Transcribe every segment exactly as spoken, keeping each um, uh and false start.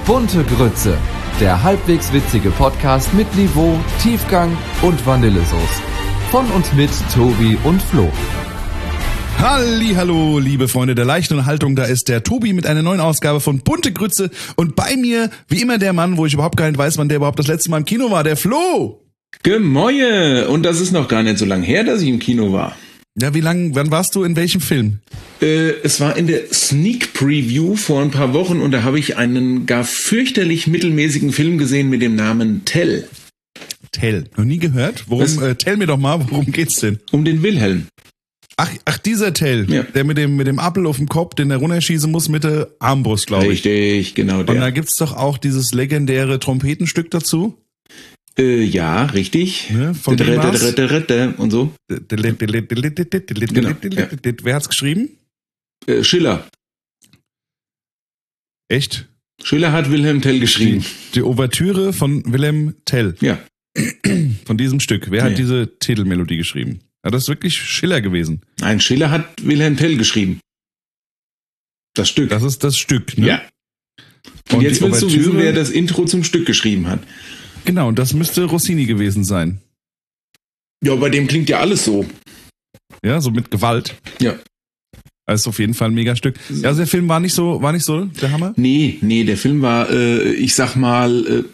Bunte Grütze, der halbwegs witzige Podcast mit Niveau, Tiefgang und Vanillesoße. Von und mit Tobi und Flo. Hallihallo, liebe Freunde der leichten Unterhaltung, da ist der Tobi mit einer neuen Ausgabe von Bunte Grütze und bei mir, wie immer, der Mann, wo ich überhaupt gar nicht weiß, wann der überhaupt das letzte Mal im Kino war, der Flo. Gemäue! Und das ist noch gar nicht so lange her, dass ich im Kino war. Ja, wie lang, wann warst du in welchem Film? Äh, es war in der Sneak Preview vor ein paar Wochen und da habe ich einen gar fürchterlich mittelmäßigen Film gesehen mit dem Namen Tell. Tell. Noch nie gehört? Worum? Äh, tell mir doch mal, worum geht's denn? Um den Wilhelm. Ach, ach dieser Tell, ja. Der mit dem mit dem Apfel auf dem Kopf, den er runterschießen muss mit der Armbrust, glaube ich. Richtig, genau der. Und da gibt's doch auch dieses legendäre Trompetenstück dazu. Äh, ja, richtig. Ne, von wem war's? Und so. Genau, ja. Wer hat's geschrieben? Äh, Schiller. Echt? Schiller hat Wilhelm Tell geschrieben. Die, die Ouvertüre von Wilhelm Tell. Ja. Von diesem Stück. Wer ja. hat diese Titelmelodie geschrieben? Ja, das ist wirklich Schiller gewesen. Nein, Schiller hat Wilhelm Tell geschrieben. Das Stück. Das ist das Stück, ne? Ja. Und, und jetzt willst du wissen, wer das Intro zum Stück geschrieben hat. Genau, und das müsste Rossini gewesen sein. Ja, bei dem klingt ja alles so. Ja, so mit Gewalt. Ja. Das ist auf jeden Fall ein Megastück. Ja, also der Film war nicht so, war nicht so der Hammer? Nee, nee, der Film war, äh, ich sag mal, äh,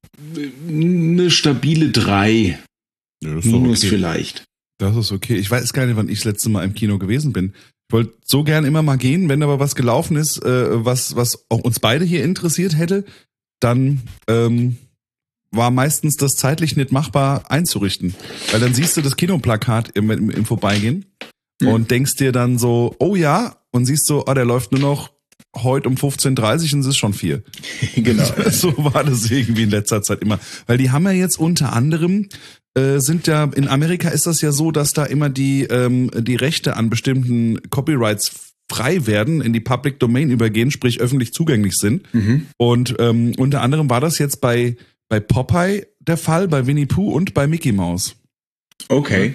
eine stabile drei. Ja, das ist Minus okay. vielleicht. Das ist okay. Ich weiß gar nicht, wann ich das letzte Mal im Kino gewesen bin. Ich wollte so gern immer mal gehen, wenn aber was gelaufen ist, äh, was, was auch uns beide hier interessiert hätte, dann ähm, war meistens das zeitlich nicht machbar einzurichten. Weil dann siehst du das Kinoplakat im, im, im Vorbeigehen mhm. und denkst dir dann so, oh ja, und siehst so, oh, der läuft nur noch heute um fünfzehn Uhr dreißig und es ist schon vier. Genau. So war das irgendwie in letzter Zeit immer. Weil die haben ja jetzt unter anderem, äh, sind ja, in Amerika ist das ja so, dass da immer die, ähm, die Rechte an bestimmten Copyrights frei werden, in die Public Domain übergehen, sprich öffentlich zugänglich sind. Mhm. Und ähm, unter anderem war das jetzt bei bei Popeye der Fall, bei Winnie Pooh und bei Mickey Mouse. Okay.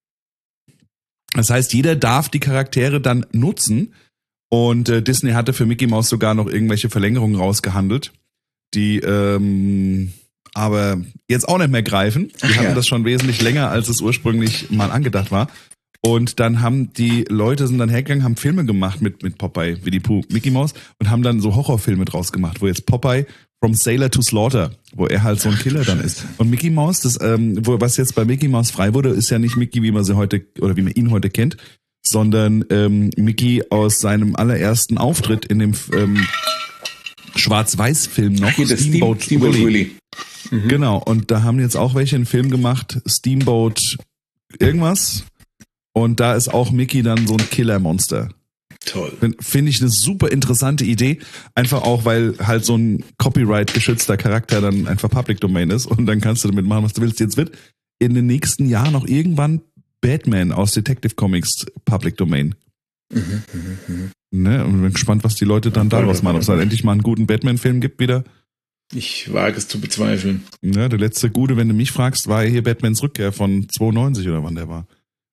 Das heißt, jeder darf die Charaktere dann nutzen und äh, Disney hatte für Mickey Mouse sogar noch irgendwelche Verlängerungen rausgehandelt, die ähm, aber jetzt auch nicht mehr greifen. Die Ach, hatten ja. das schon wesentlich länger, als es ursprünglich mal angedacht war. Und dann haben die Leute sind dann hergegangen, haben Filme gemacht mit mit Popeye, Winnie Pooh, Mickey Mouse und haben dann so Horrorfilme draus gemacht, wo jetzt Popeye From Sailor to Slaughter, wo er halt so ein Killer dann ist. Und Mickey Mouse, das ähm, wo was jetzt bei Mickey Mouse frei wurde, ist ja nicht Mickey, wie man sie heute oder wie man ihn heute kennt, sondern ähm, Mickey aus seinem allerersten Auftritt in dem ähm, Schwarz-Weiß-Film noch, Hier, Steamboat, Steamboat Willie. Willie. Mhm. Genau, und da haben jetzt auch welche einen Film gemacht, Steamboat irgendwas. Und da ist auch Mickey dann so ein Killer-Monster. Toll. Finde ich eine super interessante Idee. Einfach auch, weil halt so ein Copyright-geschützter Charakter dann einfach Public Domain ist. Und dann kannst du damit machen, was du willst. Jetzt wird in den nächsten Jahren noch irgendwann Batman aus Detective Comics Public Domain. Mhm, mh, mh. Ne? Und bin gespannt, was die Leute dann daraus machen. Ob es dann endlich mal einen guten Batman-Film gibt wieder. Ich wage es zu bezweifeln. Ne? Der letzte gute, wenn du mich fragst, war hier Batmans Rückkehr von zweiundneunzig oder wann der war.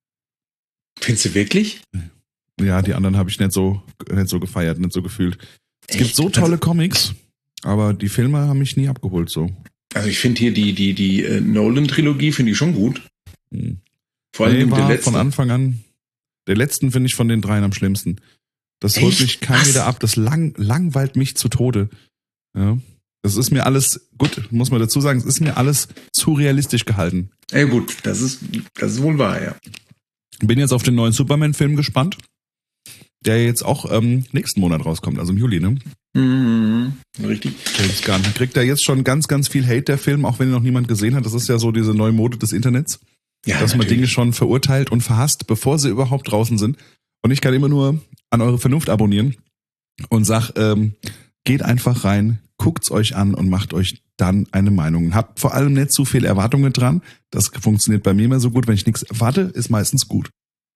Findest du wirklich? Ja, die anderen habe ich nicht so nicht so gefeiert, nicht so gefühlt. Es Echt? gibt so tolle also, Comics, aber die Filme haben mich nie abgeholt so. Also ich finde hier die die die äh, Nolan-Trilogie finde ich schon gut. Hm. Vor allem nee, mit war der letzten. Von Anfang an. Der letzten finde ich von den dreien am schlimmsten. Das holt Echt? mich kein Was? wieder ab. Das lang, langweilt mich zu Tode. Ja. Das ist mir alles, gut, muss man dazu sagen, es ist mir alles zu realistisch gehalten. Ja gut, das ist das ist wohl wahr, ja. Bin jetzt auf den neuen Superman-Film gespannt, der jetzt auch ähm, nächsten Monat rauskommt, also im Juli, ne? Mhm, richtig. Der kriegt er jetzt schon ganz, ganz viel Hate, der Film, auch wenn ihn noch niemand gesehen hat. Das ist ja so diese neue Mode des Internets, Ja, dass man natürlich. Dinge schon verurteilt und verhasst, bevor sie überhaupt draußen sind. Und ich kann immer nur an eure Vernunft abonnieren und sag, ähm, geht einfach rein, guckt's euch an und macht euch dann eine Meinung. Habt vor allem nicht zu viel Erwartungen dran. Das funktioniert bei mir immer so gut. Wenn ich nichts erwarte, ist meistens gut.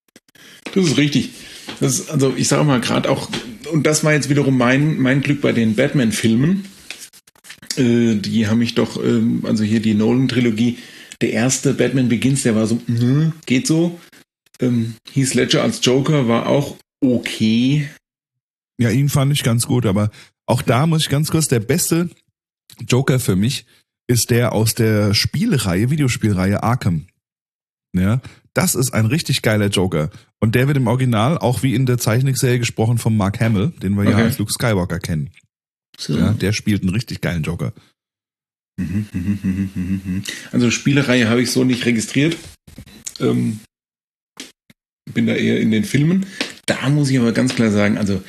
Das ist richtig. Das ist, also ich sage mal gerade auch, und das war jetzt wiederum mein mein Glück bei den Batman-Filmen. Äh, die haben mich doch, ähm, also hier die Nolan-Trilogie, der erste Batman Begins, der war so, mh, geht so. Ähm, Heath Ledger als Joker war auch okay. Ja, ihn fand ich ganz gut, aber Auch da muss ich ganz kurz, der beste Joker für mich ist der aus der Spielreihe, Videospielreihe Arkham. Ja, das ist ein richtig geiler Joker. Und der wird im Original auch wie in der Zeichentrickserie gesprochen von Mark Hamill, den wir okay. ja als Luke Skywalker kennen. So. Ja, der spielt einen richtig geilen Joker. Also Spielereihe habe ich so nicht registriert. Ähm, bin da eher in den Filmen. Da muss ich aber ganz klar sagen, also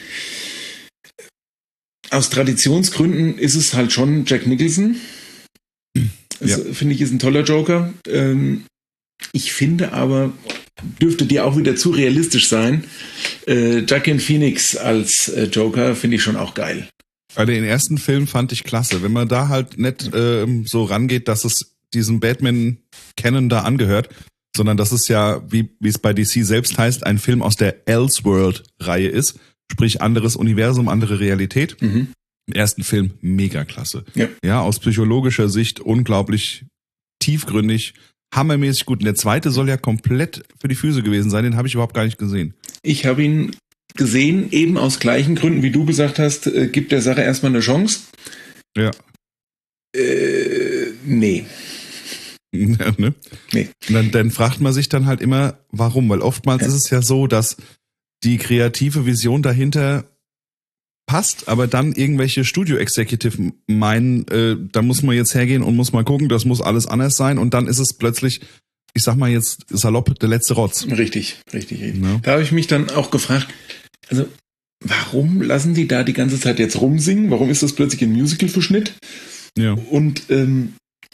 aus Traditionsgründen ist es halt schon Jack Nicholson. Das, ja. finde ich, ist ein toller Joker. Ähm, ich finde aber, dürfte dir auch wieder zu realistisch sein, äh, Joaquin Phoenix als äh, Joker finde ich schon auch geil. Also den ersten Film fand ich klasse. Wenn man da halt nicht ähm, so rangeht, dass es diesem Batman-Canon da angehört, sondern dass es ja, wie wie es bei D C selbst heißt, ein Film aus der Elseworld-Reihe ist, sprich anderes Universum, andere Realität. Mhm. Im ersten Film mega klasse. Ja. ja, aus psychologischer Sicht unglaublich tiefgründig, hammermäßig gut. Und der zweite soll ja komplett für die Füße gewesen sein, den habe ich überhaupt gar nicht gesehen. Ich habe ihn gesehen, eben aus gleichen Gründen, wie du gesagt hast, äh, gibt der Sache erstmal eine Chance. Ja. Äh, nee. Ja, ne? Nee. Und dann, dann fragt man sich dann halt immer, warum? Weil oftmals ja. ist es ja so, dass die kreative Vision dahinter passt, aber dann irgendwelche Studio-Executive meinen, äh, da muss man jetzt hergehen und muss mal gucken, das muss alles anders sein und dann ist es plötzlich, ich sag mal jetzt salopp, der letzte Rotz. Richtig, richtig, richtig. Ja. Da habe ich mich dann auch gefragt, also warum lassen die da die ganze Zeit jetzt rumsingen? Warum ist das plötzlich ein Musical-Verschnitt? Ja. Und ähm,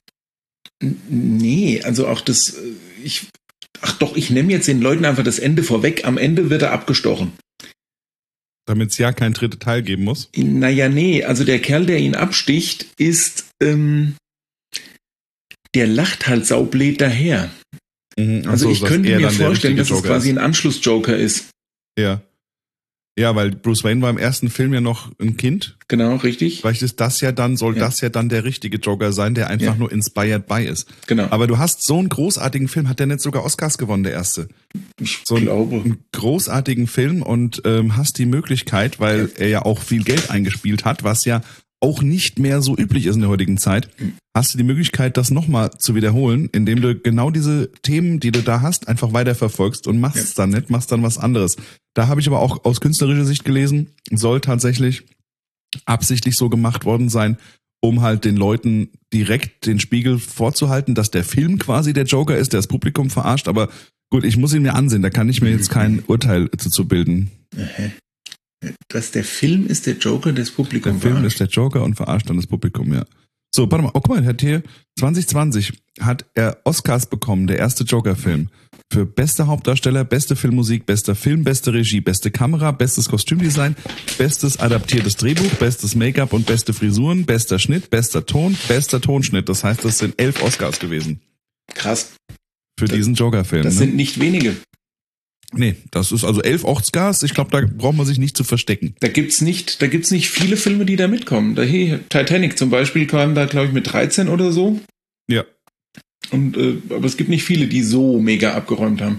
nee, also auch das, ich, ach doch, ich nehme jetzt den Leuten einfach das Ende vorweg. Am Ende wird er abgestochen. Damit es ja keinen dritten Teil geben muss? Naja, nee, also der Kerl, der ihn absticht, ist, ähm, der lacht halt saublöd daher. Mhm, also so, ich könnte mir vorstellen, dass es quasi ist. ein Anschluss-Joker ist. Ja. Ja, weil Bruce Wayne war im ersten Film ja noch ein Kind. Genau, richtig. Vielleicht ist das ja dann, soll ja. das ja dann der richtige Joker sein, der einfach ja. nur inspired by ist. Genau. Aber du hast so einen großartigen Film, hat der nicht sogar Oscars gewonnen, der erste? Ich so glaube. Einen großartigen Film und ähm, hast die Möglichkeit, weil ja. er ja auch viel Geld eingespielt hat, was ja auch nicht mehr so üblich ist in der heutigen Zeit, mhm. hast du die Möglichkeit, das nochmal zu wiederholen, indem du genau diese Themen, die du da hast, einfach weiterverfolgst und machst es ja. dann nicht, machst dann was anderes. Da habe ich aber auch aus künstlerischer Sicht gelesen, soll tatsächlich absichtlich so gemacht worden sein, um halt den Leuten direkt den Spiegel vorzuhalten, dass der Film quasi der Joker ist, der das Publikum verarscht, aber gut, ich muss ihn mir ansehen, da kann ich mir jetzt kein Urteil zu, zu bilden. Aha. Dass der Film ist der Joker des Publikums. Der Film verarscht. ist der Joker und verarscht dann das Publikum, ja. So, warte mal, oh, guck mal, hat hier zwanzig zwanzig hat er Oscars bekommen, der erste Joker-Film. Für beste Hauptdarsteller, beste Filmmusik, bester Film, beste Regie, beste Kamera, bestes Kostümdesign, bestes adaptiertes Drehbuch, bestes Make-up und beste Frisuren, bester Schnitt, bester Ton, bester Tonschnitt. Das heißt, das sind elf Oscars gewesen. Krass. Für das, diesen Joker-Film. Das ne? sind nicht wenige. Nee, das ist also elf Oscars. Ich glaube, da braucht man sich nicht zu verstecken. Da gibt's nicht, da gibt's nicht viele Filme, die da mitkommen. Da hier, Titanic zum Beispiel kam da, glaube ich, mit dreizehn oder so. Ja. Und äh, aber es gibt nicht viele, die so mega abgeräumt haben.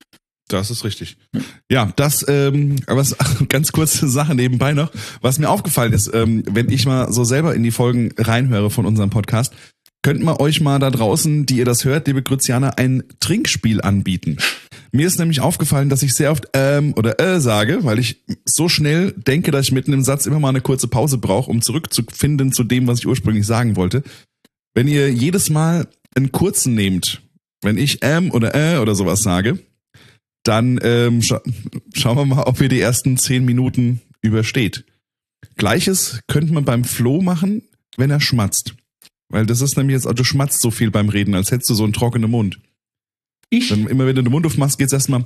Das ist richtig. Ja, ja das, ähm, aber es, ganz kurze Sache nebenbei noch. Was mir aufgefallen ist, ähm, wenn ich mal so selber in die Folgen reinhöre von unserem Podcast, könnt man euch mal da draußen, die ihr das hört, liebe Grützianer, ein Trinkspiel anbieten. Mir ist nämlich aufgefallen, dass ich sehr oft ähm oder äh sage, weil ich so schnell denke, dass ich mitten im Satz immer mal eine kurze Pause brauche, um zurückzufinden zu dem, was ich ursprünglich sagen wollte. Wenn ihr jedes Mal einen kurzen nehmt, wenn ich ähm oder äh oder sowas sage, dann ähm, scha- schauen wir mal, ob ihr die ersten zehn Minuten übersteht. Gleiches könnte man beim Flo machen, wenn er schmatzt. Weil das ist nämlich jetzt, also du schmatzt so viel beim Reden, als hättest du so einen trockenen Mund. Ich? Dann, immer wenn du den Mund aufmachst, geht's erstmal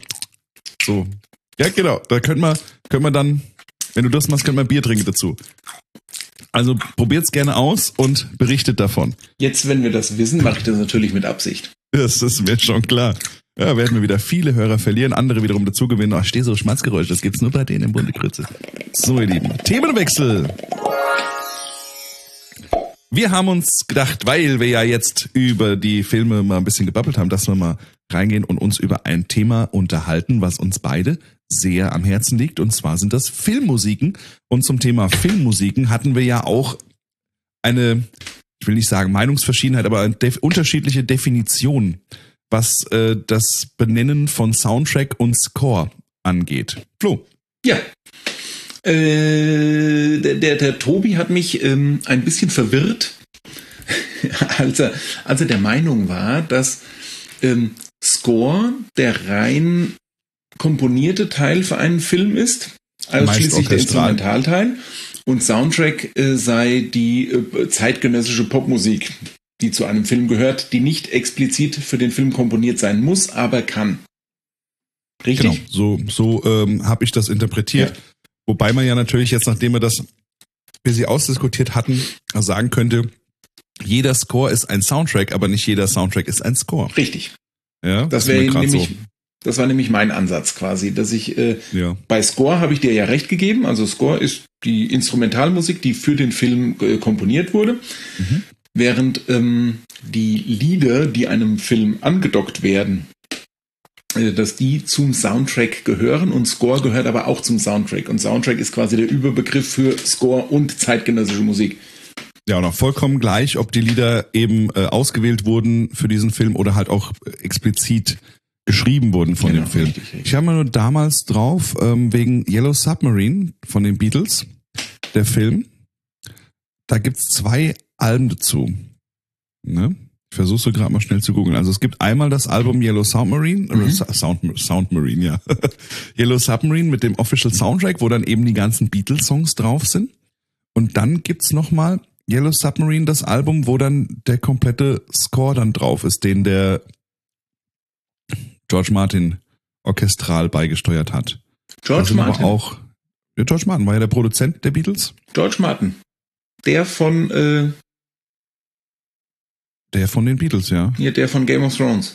so. Ja, genau. Da könnte man, könnte man dann, wenn du das machst, könnte man Bier trinken dazu. Also probiert's gerne aus und berichtet davon. Jetzt, wenn wir das wissen, mache ich das natürlich mit Absicht. Das ist mir schon klar. Ja, werden wir wieder viele Hörer verlieren, andere wiederum dazu gewinnen. Ach, steh so Schmatzgeräusch, das gibt's nur bei denen im Bunde Grütze. So, ihr Lieben. Themenwechsel. Wir haben uns gedacht, weil wir ja jetzt über die Filme mal ein bisschen gebabbelt haben, dass wir mal reingehen und uns über ein Thema unterhalten, was uns beide sehr am Herzen liegt. Und zwar sind das Filmmusiken. Und zum Thema Filmmusiken hatten wir ja auch eine, ich will nicht sagen Meinungsverschiedenheit, aber eine def- unterschiedliche Definition, was äh, das Benennen von Soundtrack und Score angeht. Flo. Ja. Äh, der, der, der Tobi hat mich ähm, ein bisschen verwirrt, als er, als er der Meinung war, dass ähm, Score der rein komponierte Teil für einen Film ist, also schließlich der Instrumentalteil, und Soundtrack äh, sei die äh, zeitgenössische Popmusik, die zu einem Film gehört, die nicht explizit für den Film komponiert sein muss, aber kann. Richtig? Genau, so, so ähm, habe ich das interpretiert. Ja. Wobei man ja natürlich jetzt, nachdem wir das wir sie ausdiskutiert hatten, sagen könnte, jeder Score ist ein Soundtrack, aber nicht jeder Soundtrack ist ein Score. Richtig. Ja, das wäre nämlich, so. das war nämlich mein Ansatz quasi, dass ich äh, ja. bei Score habe ich dir ja recht gegeben. Also Score ist die Instrumentalmusik, die für den Film äh, komponiert wurde, mhm. während ähm, die Lieder, die einem Film angedockt werden, äh, dass die zum Soundtrack gehören, und Score gehört aber auch zum Soundtrack. Und Soundtrack ist quasi der Überbegriff für Score und zeitgenössische Musik. Ja, und auch vollkommen gleich, ob die Lieder eben äh, ausgewählt wurden für diesen Film oder halt auch explizit geschrieben wurden von genau, dem Film. Richtig, richtig. Ich habe mal nur damals drauf, ähm, wegen Yellow Submarine von den Beatles, der Film. Da gibt's zwei Alben dazu. Ne? Ich versuche so gerade mal schnell zu googeln. Also es gibt einmal das Album Yellow Submarine, mhm. oder Sound, Soundmarine, ja. Yellow Submarine mit dem Official Soundtrack, wo dann eben die ganzen Beatles-Songs drauf sind. Und dann gibt's nochmal Yellow Submarine, das Album, wo dann der komplette Score dann drauf ist, den der George Martin orchestral beigesteuert hat. George Martin? Aber auch, ja, George Martin war ja der Produzent der Beatles. George Martin. Der von, äh, Der von den Beatles, ja. Ja, der von Game of Thrones.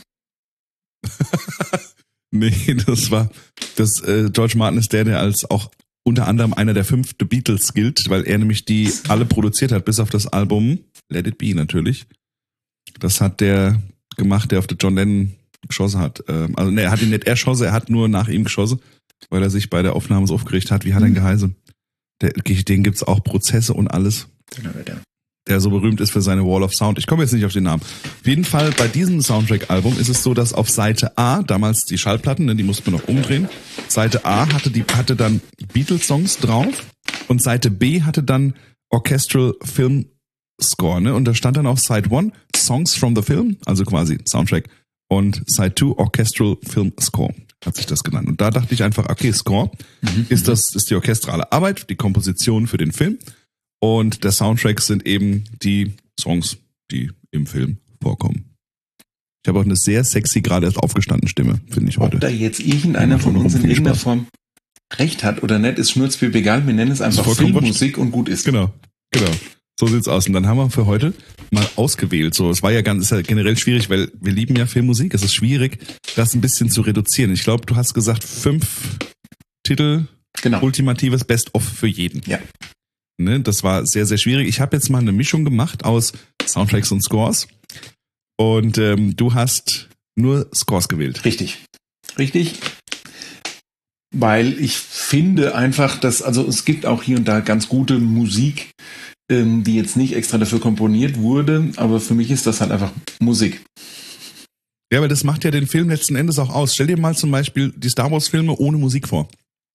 Nee, das war, das, äh, George Martin ist der, der als auch unter anderem einer der fünf The Beatles gilt, weil er nämlich die alle produziert hat, bis auf das Album Let It Be natürlich. Das hat der gemacht, der auf den John Lennon geschossen hat. Also ne, er hat ihn nicht erschossen, er hat nur nach ihm geschossen, weil er sich bei der Aufnahme so aufgeregt hat. Wie hat er ihn geheißen? Der, den gibt's auch Prozesse und alles. Der so berühmt ist für seine Wall of Sound. Ich komme jetzt nicht auf den Namen. Auf jeden Fall, bei diesem Soundtrack-Album ist es so, dass auf Seite A, damals die Schallplatten, ne, die musste man noch umdrehen, Seite A hatte die hatte dann Beatles-Songs drauf und Seite B hatte dann Orchestral Film Score, ne? Und da stand dann auf Side one Songs from the Film, also quasi Soundtrack, und Side two Orchestral Film Score hat sich das genannt. Und da dachte ich einfach, okay, Score mhm. ist das ist die orchestrale Arbeit, die Komposition für den Film. Und der Soundtrack sind eben die Songs, die im Film vorkommen. Ich habe auch eine sehr sexy, gerade erst aufgestandene Stimme, finde ich heute. Ob da jetzt irgendeiner von uns in irgendeiner Form recht hat oder nicht, ist schnurzpiepe egal. Wir nennen es einfach Filmmusik und gut ist. Genau, genau. So sieht's aus. Und dann haben wir für heute mal ausgewählt. So, es war ja ganz, ist ja generell schwierig, weil wir lieben ja Filmmusik. Es ist schwierig, das ein bisschen zu reduzieren. Ich glaube, du hast gesagt, fünf Titel, genau. Ultimatives Best-of für jeden. Ja. Ne, das war sehr, sehr schwierig. Ich habe jetzt mal eine Mischung gemacht aus Soundtracks und Scores. Und ähm, du hast nur Scores gewählt. Richtig. Richtig. Weil ich finde einfach, dass, also es gibt auch hier und da ganz gute Musik, ähm, die jetzt nicht extra dafür komponiert wurde, aber für mich ist das halt einfach Musik. Ja, aber das macht ja den Film letzten Endes auch aus. Stell dir mal zum Beispiel die Star Wars Filme ohne Musik vor.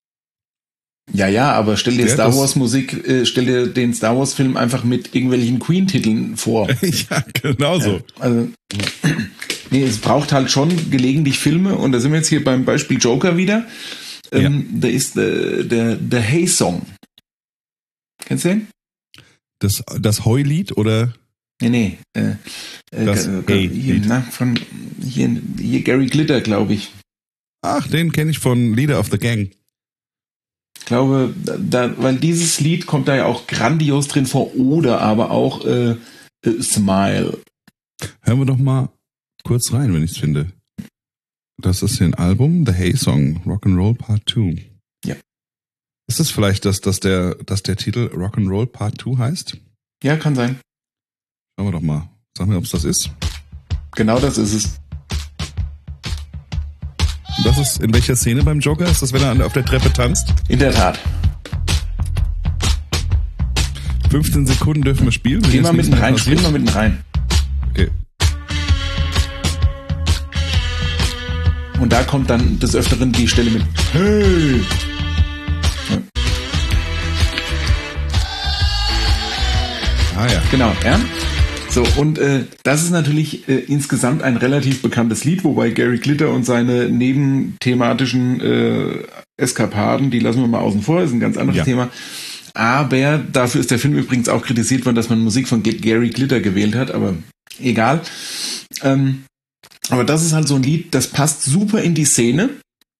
Ja, ja, aber stell dir ja, Star Wars Musik, äh, stell dir den Star Wars Film einfach mit irgendwelchen Queen-Titeln vor. Ja, genau so. Ja, also, nee, es braucht halt schon gelegentlich Filme, und da sind wir jetzt hier beim Beispiel Joker wieder. Ähm, ja. Da ist äh, der, der Hey-Song. Kennst du den? Das, das Heu-Lied oder? Nee, nee. Äh, das äh, hey hier, na, von hier, hier Gary Glitter, glaube ich. Ach, den kenne ich von Leader of the Gang. Ich glaube, da, weil dieses Lied kommt da ja auch grandios drin vor, oder aber auch äh, äh, Smile. Hören wir doch mal kurz rein, wenn ich es finde. Das ist ein Album, The Hey Song, Rock'n'Roll Part two. Ja. Ist es vielleicht, dass, dass, der, dass der Titel Rock'n'Roll Part two heißt? Ja, kann sein. Schauen wir doch mal. Sag mir, ob es das ist. Genau das ist es. Das ist in welcher Szene beim Joker? Ist das, wenn er auf der Treppe tanzt? In der Tat. fünfzehn Sekunden dürfen wir spielen. Geh mal mitten rein, spiel mal mitten rein. Okay. Und da kommt dann des Öfteren die Stelle mit Hey! Ja. Ah ja. Genau, ja. So, und äh, das ist natürlich äh, insgesamt ein relativ bekanntes Lied, wobei Gary Glitter und seine nebenthematischen äh, Eskapaden, die lassen wir mal außen vor, ist ein ganz anderes ja. Thema. Aber dafür ist der Film übrigens auch kritisiert worden, dass man Musik von Gary Glitter gewählt hat, aber egal. Ähm, aber das ist halt so ein Lied, das passt super in die Szene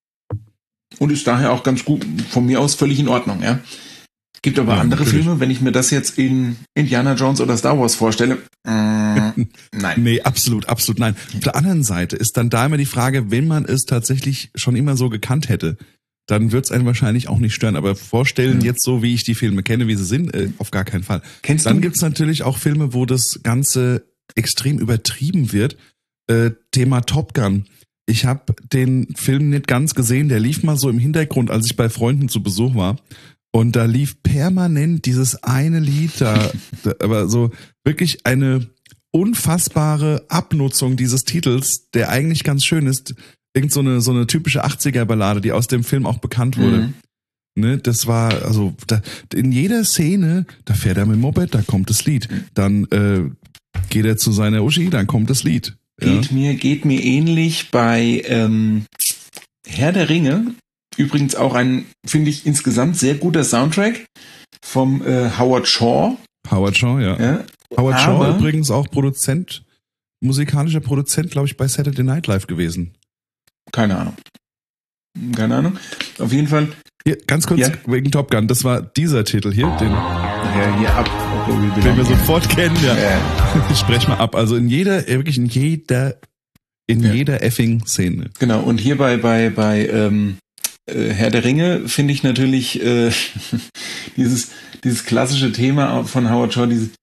und ist daher auch ganz gut, von mir aus völlig in Ordnung, ja. Gibt aber ja, andere natürlich. Filme, wenn ich mir das jetzt in Indiana Jones oder Star Wars vorstelle, äh, nein. Nee, absolut, absolut nein. Auf der anderen Seite ist dann da immer die Frage, wenn man es tatsächlich schon immer so gekannt hätte, dann wird es einen wahrscheinlich auch nicht stören. Aber vorstellen mhm. jetzt so, wie ich die Filme kenne, wie sie sind, äh, auf gar keinen Fall. Kennst dann du? Gibt's natürlich auch Filme, wo das Ganze extrem übertrieben wird. Äh, Thema Top Gun. Ich habe den Film nicht ganz gesehen, der lief mal so im Hintergrund, als ich bei Freunden zu Besuch war. Und da lief permanent dieses eine Lied da, da, aber so wirklich eine unfassbare Abnutzung dieses Titels, der eigentlich ganz schön ist. Irgend so eine, so eine typische achtziger-Ballade, die aus dem Film auch bekannt wurde. Mhm. Ne, das war, also, da, in jeder Szene, da fährt er mit dem Moped, da kommt das Lied. Dann äh, geht er zu seiner Uschi, dann kommt das Lied. Geht ja. mir, geht mir ähnlich bei ähm, Herr der Ringe. Übrigens auch ein, finde ich, insgesamt sehr guter Soundtrack vom äh, Howard Shaw. Howard Shaw, ja. ja. Howard Aber, Shaw übrigens auch Produzent, musikalischer Produzent, glaube ich, bei Saturday Night Live gewesen. Keine Ahnung. Keine Ahnung. Auf jeden Fall. Hier, ganz kurz, ja. wegen Top Gun, das war dieser Titel hier, den, ja, hier ab. Okay, den wir sofort kennen, ja. ja. Ich sprech mal ab. Also in jeder, wirklich in jeder, in ja. jeder effing Szene. Genau, und hier bei, bei, bei, ähm, Herr der Ringe finde ich natürlich äh, dieses dieses klassische Thema von Howard Shaw, dieses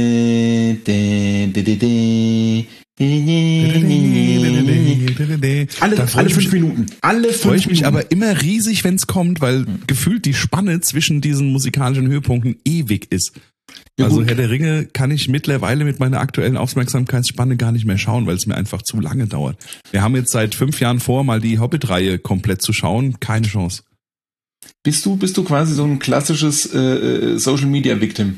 alle, alle fünf mich, Minuten. Alle fünf freue ich mich Minuten. aber immer riesig, wenn es kommt, weil mhm. gefühlt die Spanne zwischen diesen musikalischen Höhepunkten ewig ist. Ja, also gut. Herr der Ringe kann ich mittlerweile mit meiner aktuellen Aufmerksamkeitsspanne gar nicht mehr schauen, weil es mir einfach zu lange dauert. Wir haben jetzt seit fünf Jahren vor, mal die Hobbit-Reihe komplett zu schauen. Keine Chance. Bist du, bist du quasi so ein klassisches äh, Social-Media-Victim?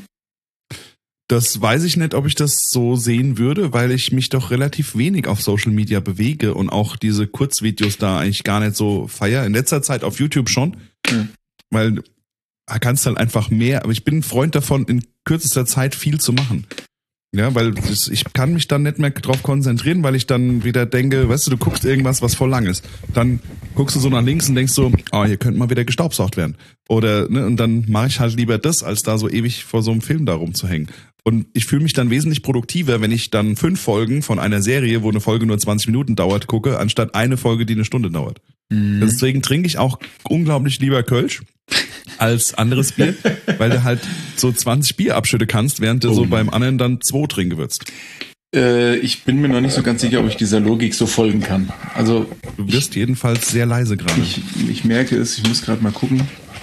Das weiß ich nicht, ob ich das so sehen würde, weil ich mich doch relativ wenig auf Social Media bewege und auch diese Kurzvideos da eigentlich gar nicht so feier. In letzter Zeit auf YouTube schon, mhm. weil da kannst halt einfach mehr, aber ich bin ein Freund davon, in kürzester Zeit viel zu machen. Ja, weil das, ich kann mich dann nicht mehr drauf konzentrieren, weil ich dann wieder denke, weißt du, du guckst irgendwas, was voll lang ist. Dann guckst du so nach links und denkst so, ah, hier könnte mal wieder gestaubsaugt werden. Oder, ne, und dann mache ich halt lieber das, als da so ewig vor so einem Film da rumzuhängen. Und ich fühle mich dann wesentlich produktiver, wenn ich dann fünf Folgen von einer Serie, wo eine Folge nur zwanzig Minuten dauert, gucke, anstatt eine Folge, die eine Stunde dauert. Mhm. Deswegen trinke ich auch unglaublich lieber Kölsch als anderes Bier, weil du halt so zwanzig Bier abschütte kannst, während du oh. so beim anderen dann zwei trinken würdest. Äh, ich bin mir noch nicht so ganz sicher, ob ich dieser Logik so folgen kann. Also du wirst ich, jedenfalls sehr leise gerade. Ich, ich merke es, ich muss gerade mal gucken.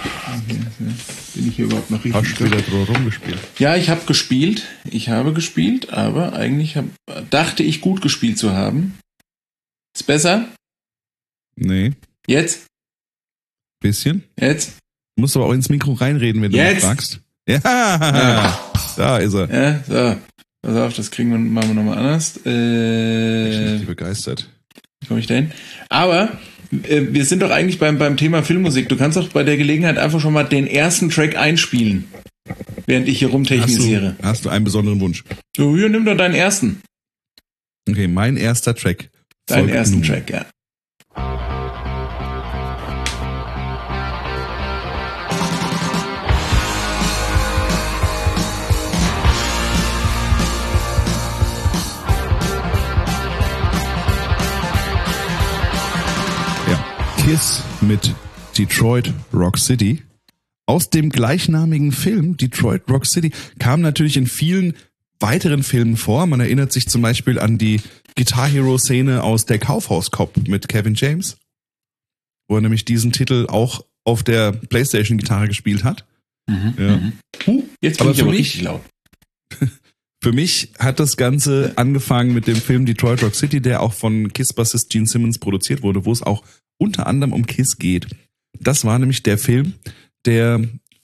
Bin ich hier überhaupt noch richtig? Hast du wieder rumgespielt? Ja, ich habe gespielt. Ich habe gespielt, aber eigentlich hab, dachte ich gut gespielt zu haben. Ist besser? Nee. Jetzt? Bisschen? Jetzt? Du musst aber auch ins Mikro reinreden, wenn du Jetzt? mich fragst. Ja, ja, da ist er. Ja, so. Pass auf, das kriegen wir, machen wir nochmal anders. Äh, ich bin richtig begeistert. Wie komme ich da hin? Aber äh, wir sind doch eigentlich beim, beim Thema Filmmusik. Du kannst doch bei der Gelegenheit einfach schon mal den ersten Track einspielen, während ich hier rumtechnisiere. Hast du, hast du einen besonderen Wunsch? So, hier, nimm doch deinen ersten. Okay, mein erster Track. Deinen ersten nun. Track, ja. Kiss mit Detroit Rock City. Aus dem gleichnamigen Film Detroit Rock City kam natürlich in vielen weiteren Filmen vor. Man erinnert sich zum Beispiel an die Guitar Hero Szene aus Der Kaufhaus Cop mit Kevin James. wo er nämlich diesen Titel auch auf der PlayStation-Gitarre gespielt hat. Mhm, ja. mhm. Uh, jetzt bin aber ich aber mich, richtig laut. Für mich hat das Ganze angefangen mit dem Film Detroit Rock City, der auch von Kiss-Bassist Gene Simmons produziert wurde, wo es auch unter anderem um Kiss geht. Das war nämlich der Film, der,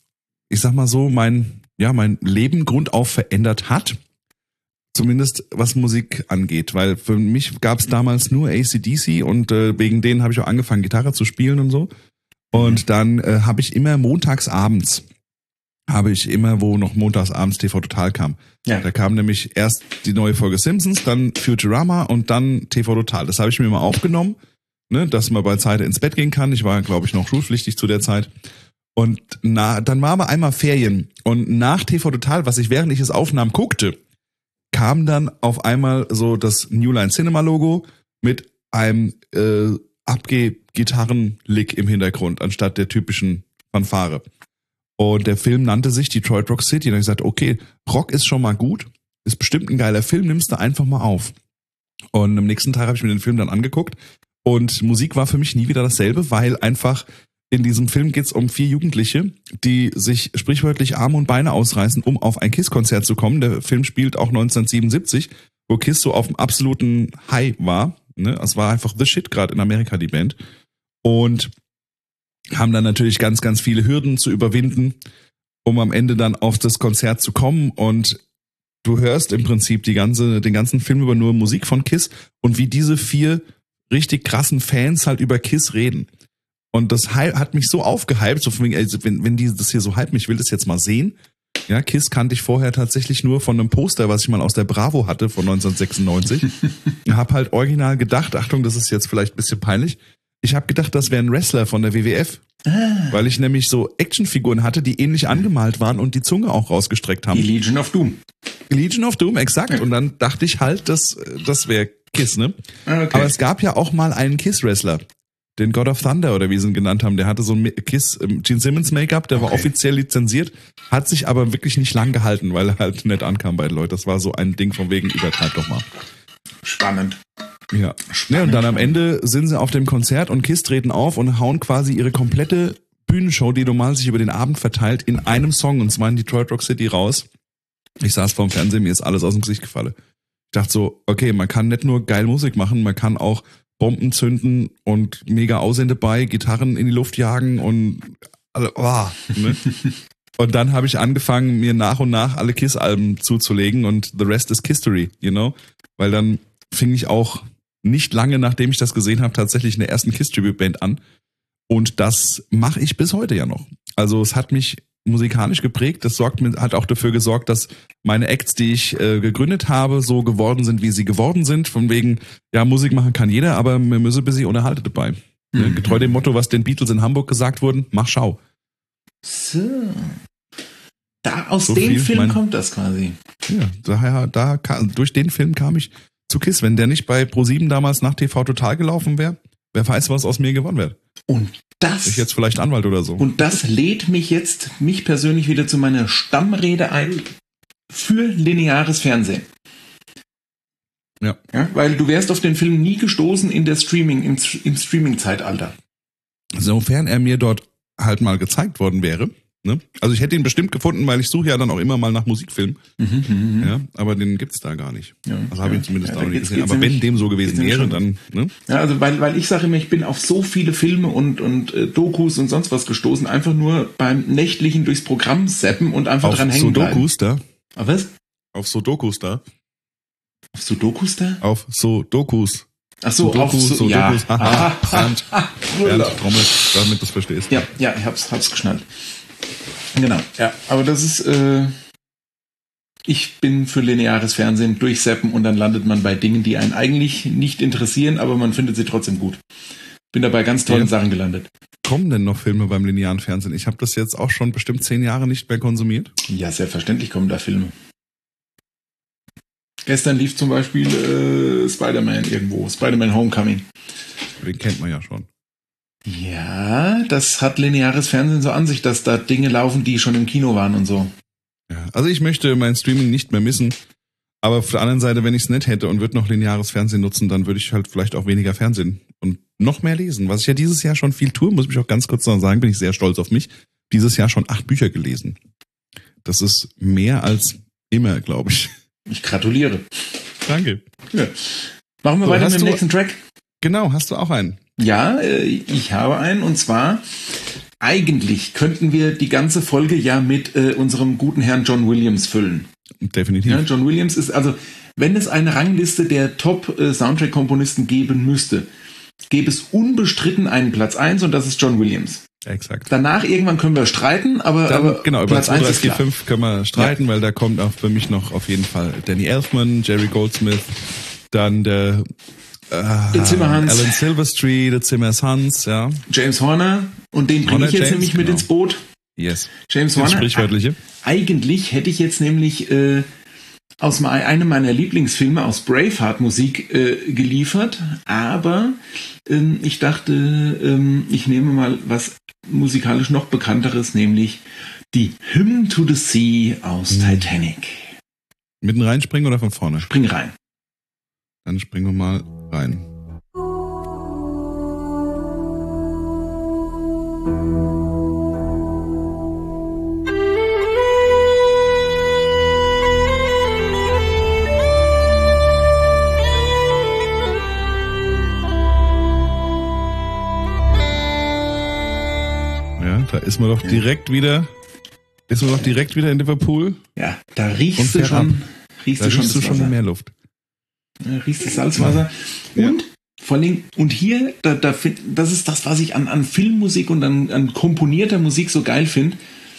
ich sag mal so, mein, ja, mein Leben grundauf verändert hat. Zumindest was Musik angeht, weil für mich gab es damals nur A C D C und äh, wegen denen habe ich auch angefangen, Gitarre zu spielen und so. Und mhm. dann äh, habe ich immer montags abends, habe ich immer, wo noch montags abends T V Total kam. Ja. Da kam nämlich erst die neue Folge Simpsons, dann Futurama und dann T V Total. Das habe ich mir mal aufgenommen, ne, dass man bei Zeit ins Bett gehen kann. Ich war, glaube ich, noch schulpflichtig zu der Zeit. Und na, dann war aber einmal Ferien. Und nach T V Total, was ich während ich es aufnahm guckte, kam dann auf einmal so das New Line Cinema Logo mit einem äh, Abgeh-Gitarren-Lick im Hintergrund, anstatt der typischen Fanfare. Und der Film nannte sich Detroit Rock City. Und dann habe ich gesagt, okay, Rock ist schon mal gut, ist bestimmt ein geiler Film, nimmst du einfach mal auf. Und am nächsten Tag habe ich mir den Film dann angeguckt und Musik war für mich nie wieder dasselbe, weil einfach in diesem Film geht's um vier Jugendliche, die sich sprichwörtlich Arme und Beine ausreißen, um auf ein Kiss-Konzert zu kommen. Der Film spielt auch neunzehnhundertsiebenundsiebzig, wo Kiss so auf dem absoluten High war. Ne? Es war einfach the shit gerade in Amerika, die Band. Und haben dann natürlich ganz, ganz viele Hürden zu überwinden, um am Ende dann auf das Konzert zu kommen. Und du hörst im Prinzip die ganze, den ganzen Film über nur Musik von Kiss und wie diese vier richtig krassen Fans halt über Kiss reden. Und das hat mich so aufgehypt, so von wegen, also wenn, wenn die das hier so hypen, ich will das jetzt mal sehen. Ja, Kiss kannte ich vorher tatsächlich nur von einem Poster, was ich mal aus der Bravo hatte von neunzehnhundertsechsundneunzig. Ich habe halt original gedacht, Achtung, das ist jetzt vielleicht ein bisschen peinlich, ich habe gedacht, das wäre ein Wrestler von der W W F. Ah. Weil ich nämlich so Actionfiguren hatte, die ähnlich angemalt waren und die Zunge auch rausgestreckt haben. Die Legion of Doom. Legion of Doom, exakt. Ja. Und dann dachte ich halt, das, das wäre Kiss, ne? Ah, okay. Aber es gab ja auch mal einen Kiss-Wrestler. Den God of Thunder oder wie sie ihn genannt haben, der hatte so ein Kiss, Gene Simmons Make-up, der okay. war offiziell lizenziert, hat sich aber wirklich nicht lang gehalten, weil er halt nicht ankam bei den Leuten. Das war so ein Ding von wegen, übertreib doch mal. Spannend. Ja. Spannend. Ja, und dann am Ende sind sie auf dem Konzert und Kiss treten auf und hauen quasi ihre komplette Bühnenshow, die normal sich über den Abend verteilt, in einem Song, und zwar in Detroit Rock City raus. Ich saß vorm Fernsehen, mir ist alles aus dem Gesicht gefallen. Ich dachte so, okay, man kann nicht nur geil Musik machen, man kann auch Bomben zünden und mega Aussehen dabei, Gitarren in die Luft jagen und alle, oh, ne? Und dann habe ich angefangen, mir nach und nach alle Kiss-Alben zuzulegen und the rest is Kisstory, you know? Weil dann fing ich auch nicht lange, nachdem ich das gesehen habe, tatsächlich in der ersten Kiss-Tribute-Band an. Und das mache ich bis heute ja noch. Also es hat mich musikalisch geprägt. Das sorgt mir, hat auch dafür gesorgt, dass meine Acts, die ich äh, gegründet habe, so geworden sind, wie sie geworden sind. Von wegen, ja, Musik machen kann jeder, aber wir müssen ein bisschen unterhalten dabei. Mhm. Ne? Getreu dem Motto, was den Beatles in Hamburg gesagt wurden, mach Schau. So. Da, aus so dem Film mein, kommt das quasi. Ja, daher, da, kam, durch den Film kam ich zu Kiss. Wenn der nicht bei ProSieben damals nach T V Total gelaufen wäre, wer weiß, was aus mir gewonnen wäre. Und das... Ich jetzt vielleicht Anwalt oder so. Und das lädt mich jetzt, mich persönlich wieder zu meiner Stammrede ein für lineares Fernsehen. Ja. Ja, weil du wärst auf den Film nie gestoßen in der Streaming, im, im Streaming-Zeitalter. Sofern er mir dort halt mal gezeigt worden wäre. Ne? Also ich hätte ihn bestimmt gefunden, weil ich suche ja dann auch immer mal nach Musikfilmen. Mhm, mhm. Ja, aber den gibt's da gar nicht. Ja, also habe ich ihn zumindest ja, auch nicht gesehen. Aber wenn nämlich, dem so gewesen wäre, dann... Ne? Ja, also weil, weil ich sage immer, ich bin auf so viele Filme und, und äh, Dokus und sonst was gestoßen, einfach nur beim nächtlichen durchs Programm zappen und einfach auf dran hängen bleiben. Sudokus da? Auf was? Auf Sudokus da. Auf Sudokus da? Auf Sudokus. Ach so, Sudoku, auf so, Sudokus. ja. Aha, Bernd, Bernd Trommel, damit du es verstehst. Ja, ja, ich hab's, hab's geschnallt. Genau, ja, aber das ist, äh, ich bin für lineares Fernsehen durchseppen und dann landet man bei Dingen, die einen eigentlich nicht interessieren, aber man findet sie trotzdem gut. Bin da bei ganz tollen ja. Sachen gelandet. Kommen denn noch Filme beim linearen Fernsehen? Ich habe das jetzt auch schon bestimmt zehn Jahre nicht mehr konsumiert. Ja, selbstverständlich kommen da Filme. Gestern lief zum Beispiel äh, Spider-Man irgendwo, Spider-Man Homecoming. Den kennt man ja schon. Ja, das hat lineares Fernsehen so an sich, dass da Dinge laufen, die schon im Kino waren und so. Ja, also ich möchte mein Streaming nicht mehr missen, aber auf der anderen Seite, wenn ich es nicht hätte und würde noch lineares Fernsehen nutzen, dann würde ich halt vielleicht auch weniger Fernsehen und noch mehr lesen. Was ich ja dieses Jahr schon viel tue, muss ich auch ganz kurz noch sagen, bin ich sehr stolz auf mich. Dieses Jahr schon acht Bücher gelesen. Das ist mehr als immer, glaube ich. Ich gratuliere. Danke. Ja. Machen wir so, weiter mit dem nächsten Track. Genau, hast du auch einen? Ja, ich habe einen und zwar eigentlich könnten wir die ganze Folge ja mit äh, unserem guten Herrn John Williams füllen. Definitiv. Ja, John Williams ist, also wenn es eine Rangliste der Top-Soundtrack-Komponisten geben müsste, gäbe es unbestritten einen Platz eins und das ist John Williams. Exakt. Danach irgendwann können wir streiten, aber, Dann, aber genau, über Platz zwei, eins drei, ist vier, klar. fünf können wir streiten, ja. Weil da kommt auch für mich noch auf jeden Fall Danny Elfman, Jerry Goldsmith, dann der äh, der Zimmerhans, Alan Silverstreet, der Zimmerhans, ja. James Horner und den bringe ich jetzt James, nämlich mit genau. ins Boot. Yes. James das Horner. Sprichwörtliche. Eigentlich hätte ich jetzt nämlich äh, aus einem meiner Lieblingsfilme aus Braveheart Musik äh, geliefert, aber ähm, ich dachte, ähm, ich nehme mal was musikalisch noch bekannteres, nämlich die Hymn to the Sea aus hm. Titanic. Mitten reinspringen oder von vorne? Spring rein. Dann springen wir mal rein. Da ist man doch direkt wieder, ist man doch direkt wieder in Liverpool. Ja, da riechst du schon, riechst da du schon, riechst du schon mehr Luft. Da riechst du Salzwasser. Ja. Und vor allem, und hier, da, da find, das ist das, was ich an, an Filmmusik und an, an komponierter Musik so geil finde.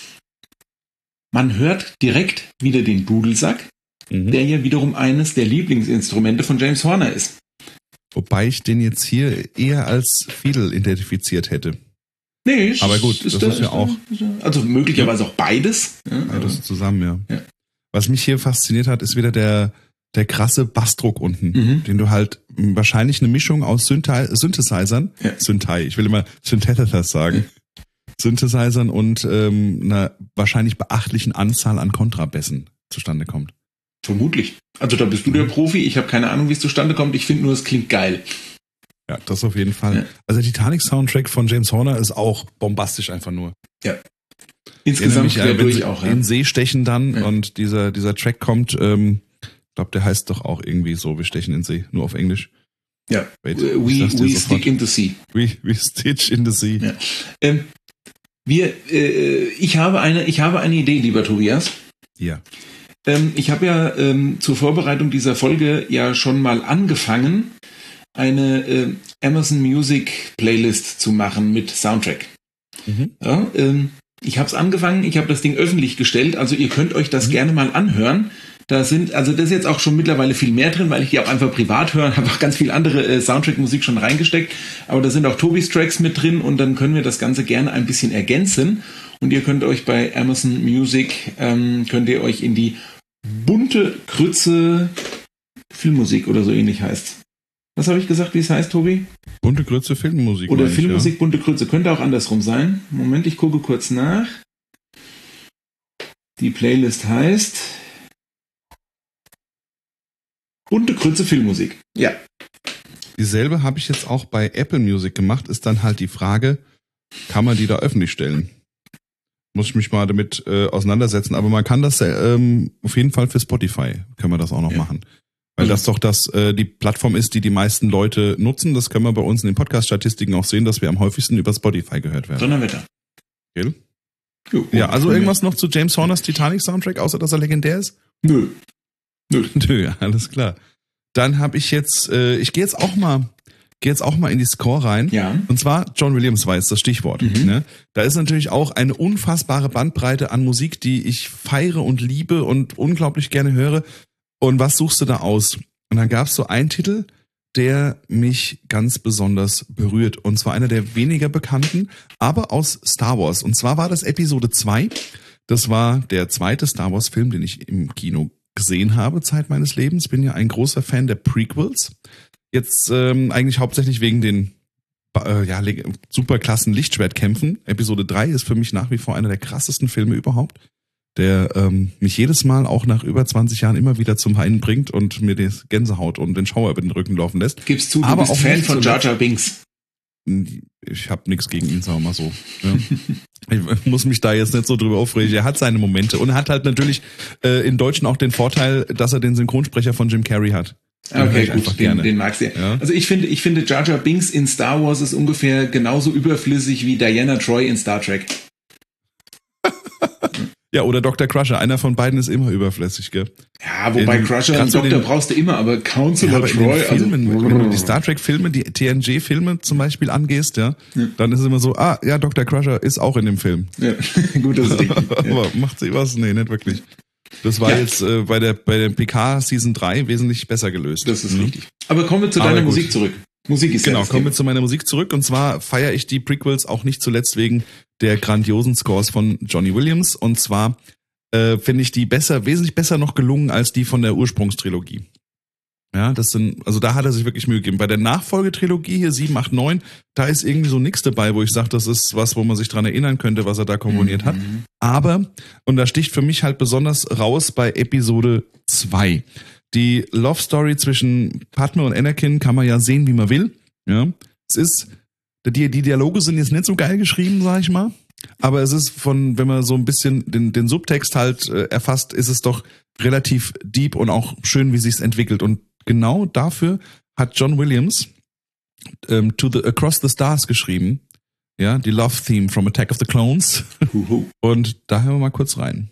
Man hört direkt wieder den Dudelsack, mhm. der ja wiederum eines der Lieblingsinstrumente von James Horner ist. Wobei ich den jetzt hier eher als Fiddle identifiziert hätte. Nee, aber gut, ist das da, ist ja ist auch. Da, also möglicherweise ja. auch beides. Ja, beides zusammen, ja. ja. Was mich hier fasziniert hat, ist wieder der, der krasse Bassdruck unten, mhm. den du halt wahrscheinlich eine Mischung aus Synthi- Synthesizern, ja. Synthi, ich will immer Synthesizers sagen, ja. Synthesizern und ähm, einer wahrscheinlich beachtlichen Anzahl an Kontrabässen zustande kommt. Vermutlich. Also da bist du der Profi, ich habe keine Ahnung, wie es zustande kommt, ich finde nur, es klingt geil. Ja, das auf jeden Fall. Ja. Also der Titanic-Soundtrack von James Horner ist auch bombastisch einfach nur. Ja. Insgesamt quer durch sie auch. In ja. See stechen dann ja. und dieser dieser Track kommt, ähm, ich glaube, der heißt doch auch irgendwie so, wir stechen in See, nur auf Englisch. Ja, Wait, we, we stick in the sea. We, we stitch in the sea. Ja. Ähm, wir, äh, ich habe eine, ich habe eine Idee, lieber Tobias. Ja. Ähm, ich habe ja ähm, zur Vorbereitung dieser Folge ja schon mal angefangen, eine äh, Amazon Music Playlist zu machen mit Soundtrack. Mhm. Ja, ähm, ich habe es angefangen, ich habe das Ding öffentlich gestellt, also ihr könnt euch das mhm. gerne mal anhören. Da sind, also da ist jetzt auch schon mittlerweile viel mehr drin, weil ich die auch einfach privat höre, habe auch ganz viel andere äh, Soundtrack-Musik schon reingesteckt, aber da sind auch Tobis Tracks mit drin und dann können wir das Ganze gerne ein bisschen ergänzen und ihr könnt euch bei Amazon Music, ähm, könnt ihr euch in die bunte Krütze Filmmusik oder so ähnlich heißt. Was habe ich gesagt, wie es heißt, Tobi? Bunte Grütze Filmmusik. Oder ich, Filmmusik, ja. bunte Grütze. Könnte auch andersrum sein. Moment, ich gucke kurz nach. Die Playlist heißt Bunte Grütze Filmmusik. Ja. Dieselbe habe ich jetzt auch bei Apple Music gemacht. Ist dann halt die Frage, kann man die da öffentlich stellen? Muss ich mich mal damit äh, auseinandersetzen. Aber man kann das ähm, auf jeden Fall für Spotify, können wir das auch noch ja. machen. Weil das doch das äh, die Plattform ist, die die meisten Leute nutzen. Das können wir bei uns in den Podcast-Statistiken auch sehen, dass wir am häufigsten über Spotify gehört werden. Donnerwetter. Okay. Jo, ja, also irgendwas noch zu James Horners Titanic-Soundtrack, außer dass er legendär ist? Nö. Nö. Nö, alles klar. Dann habe ich jetzt, äh, ich gehe jetzt auch mal, gehe jetzt auch mal in die Score rein. Ja. Und zwar John Williams war jetzt das Stichwort. Mhm. Ne? Da ist natürlich auch eine unfassbare Bandbreite an Musik, die ich feiere und liebe und unglaublich gerne höre. Und was suchst du da aus? Und dann gab es so einen Titel, der mich ganz besonders berührt. Und zwar einer der weniger bekannten, aber aus Star Wars. Und zwar war das Episode zwei. Das war der zweite Star Wars Film, den ich im Kino gesehen habe, Zeit meines Lebens. Bin ja ein großer Fan der Prequels. Jetzt ähm, eigentlich hauptsächlich wegen den äh, ja, superklassen Lichtschwertkämpfen. Episode drei ist für mich nach wie vor einer der krassesten Filme überhaupt, der ähm, mich jedes Mal auch nach über zwanzig Jahren immer wieder zum Weinen bringt und mir das Gänsehaut und den Schauer über den Rücken laufen lässt. Gibst zu, du aber bist auch Fan von Jar Jar Binks. ich habe nichts gegen ihn, sagen wir mal so. Ja. Ich muss mich da jetzt nicht so drüber aufregen. Er hat seine Momente und hat halt natürlich äh, in Deutschen auch den Vorteil, dass er den Synchronsprecher von Jim Carrey hat. Den okay, gut, den, den magst du ja. ja. Also ich finde, ich finde Jar Jar Binks in Star Wars ist ungefähr genauso überflüssig wie Diana Troy in Star Trek. Ja, oder Doktor Crusher. Einer von beiden ist immer überflüssig, gell? Ja, wobei in, Crusher und Doktor den, brauchst du immer, aber Counselor ja, aber Troy... Filmen, also, wenn du die Star Trek-Filme, die T N G-Filme zum Beispiel angehst, ja, ja, dann ist es immer so, ah, ja, Doktor Crusher ist auch in dem Film. Ja, gut, das ist richtig. Aber ja. Macht sie was? Nee, nicht wirklich. Das war ja. jetzt äh, bei der bei der P K Season drei wesentlich besser gelöst. Das ist mhm. richtig. Aber kommen wir zu deiner Musik zurück. Musik ist Genau, kommen wir zu meiner Musik zurück. Und zwar feiere ich die Prequels auch nicht zuletzt wegen der grandiosen Scores von Johnny Williams. Und zwar äh, finde ich die besser, wesentlich besser noch gelungen als die von der Ursprungstrilogie. Ja, das sind, also da hat er sich wirklich Mühe gegeben. Bei der Nachfolgetrilogie hier sieben, acht, neun, da ist irgendwie so nichts dabei, wo ich sage, das ist was, wo man sich dran erinnern könnte, was er da komponiert mhm. hat. Aber, und da sticht für mich halt besonders raus bei Episode zwei. Die Love Story zwischen Padme und Anakin kann man ja sehen, wie man will. Ja, es ist, die, die Dialoge sind jetzt nicht so geil geschrieben, sag ich mal. Aber es ist von, wenn man so ein bisschen den, den Subtext halt äh, erfasst, ist es doch relativ deep und auch schön, wie sich's entwickelt. Und genau dafür hat John Williams ähm, to the Across the Stars geschrieben. Ja, die Love Theme from Attack of the Clones. Uhu. Und da hören wir mal kurz rein.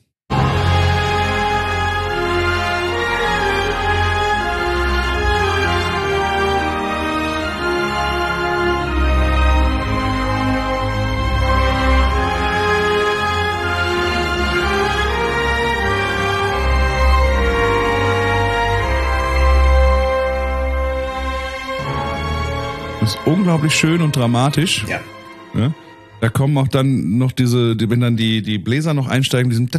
Ist unglaublich schön und dramatisch. Ja. Ja. Da kommen auch dann noch diese, die, wenn dann die, die Bläser noch einsteigen, diesen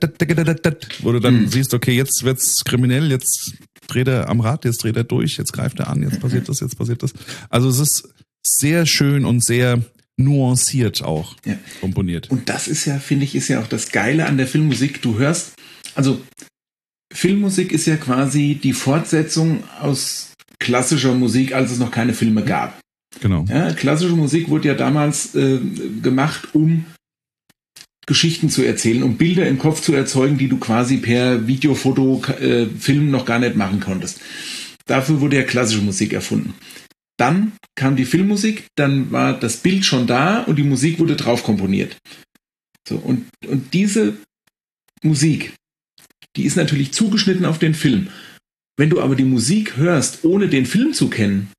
wo du dann hm. siehst, okay, jetzt wird's kriminell, jetzt dreht er am Rad, jetzt dreht er durch, jetzt greift er an, jetzt passiert das, jetzt passiert das. Also es ist sehr schön und sehr nuanciert auch ja. komponiert. Und das ist ja, finde ich, ist ja auch das Geile an der Filmmusik. Du hörst, also Filmmusik ist ja quasi die Fortsetzung aus klassischer Musik, als es noch keine Filme gab. Genau. Ja, klassische Musik wurde ja damals äh, gemacht, um Geschichten zu erzählen, um Bilder im Kopf zu erzeugen, die du quasi per Videofoto, äh, Film noch gar nicht machen konntest. Dafür wurde ja klassische Musik erfunden. Dann kam die Filmmusik, dann war das Bild schon da und die Musik wurde drauf komponiert. So, und, und diese Musik, die ist natürlich zugeschnitten auf den Film. Wenn du aber die Musik hörst, ohne den Film zu kennen,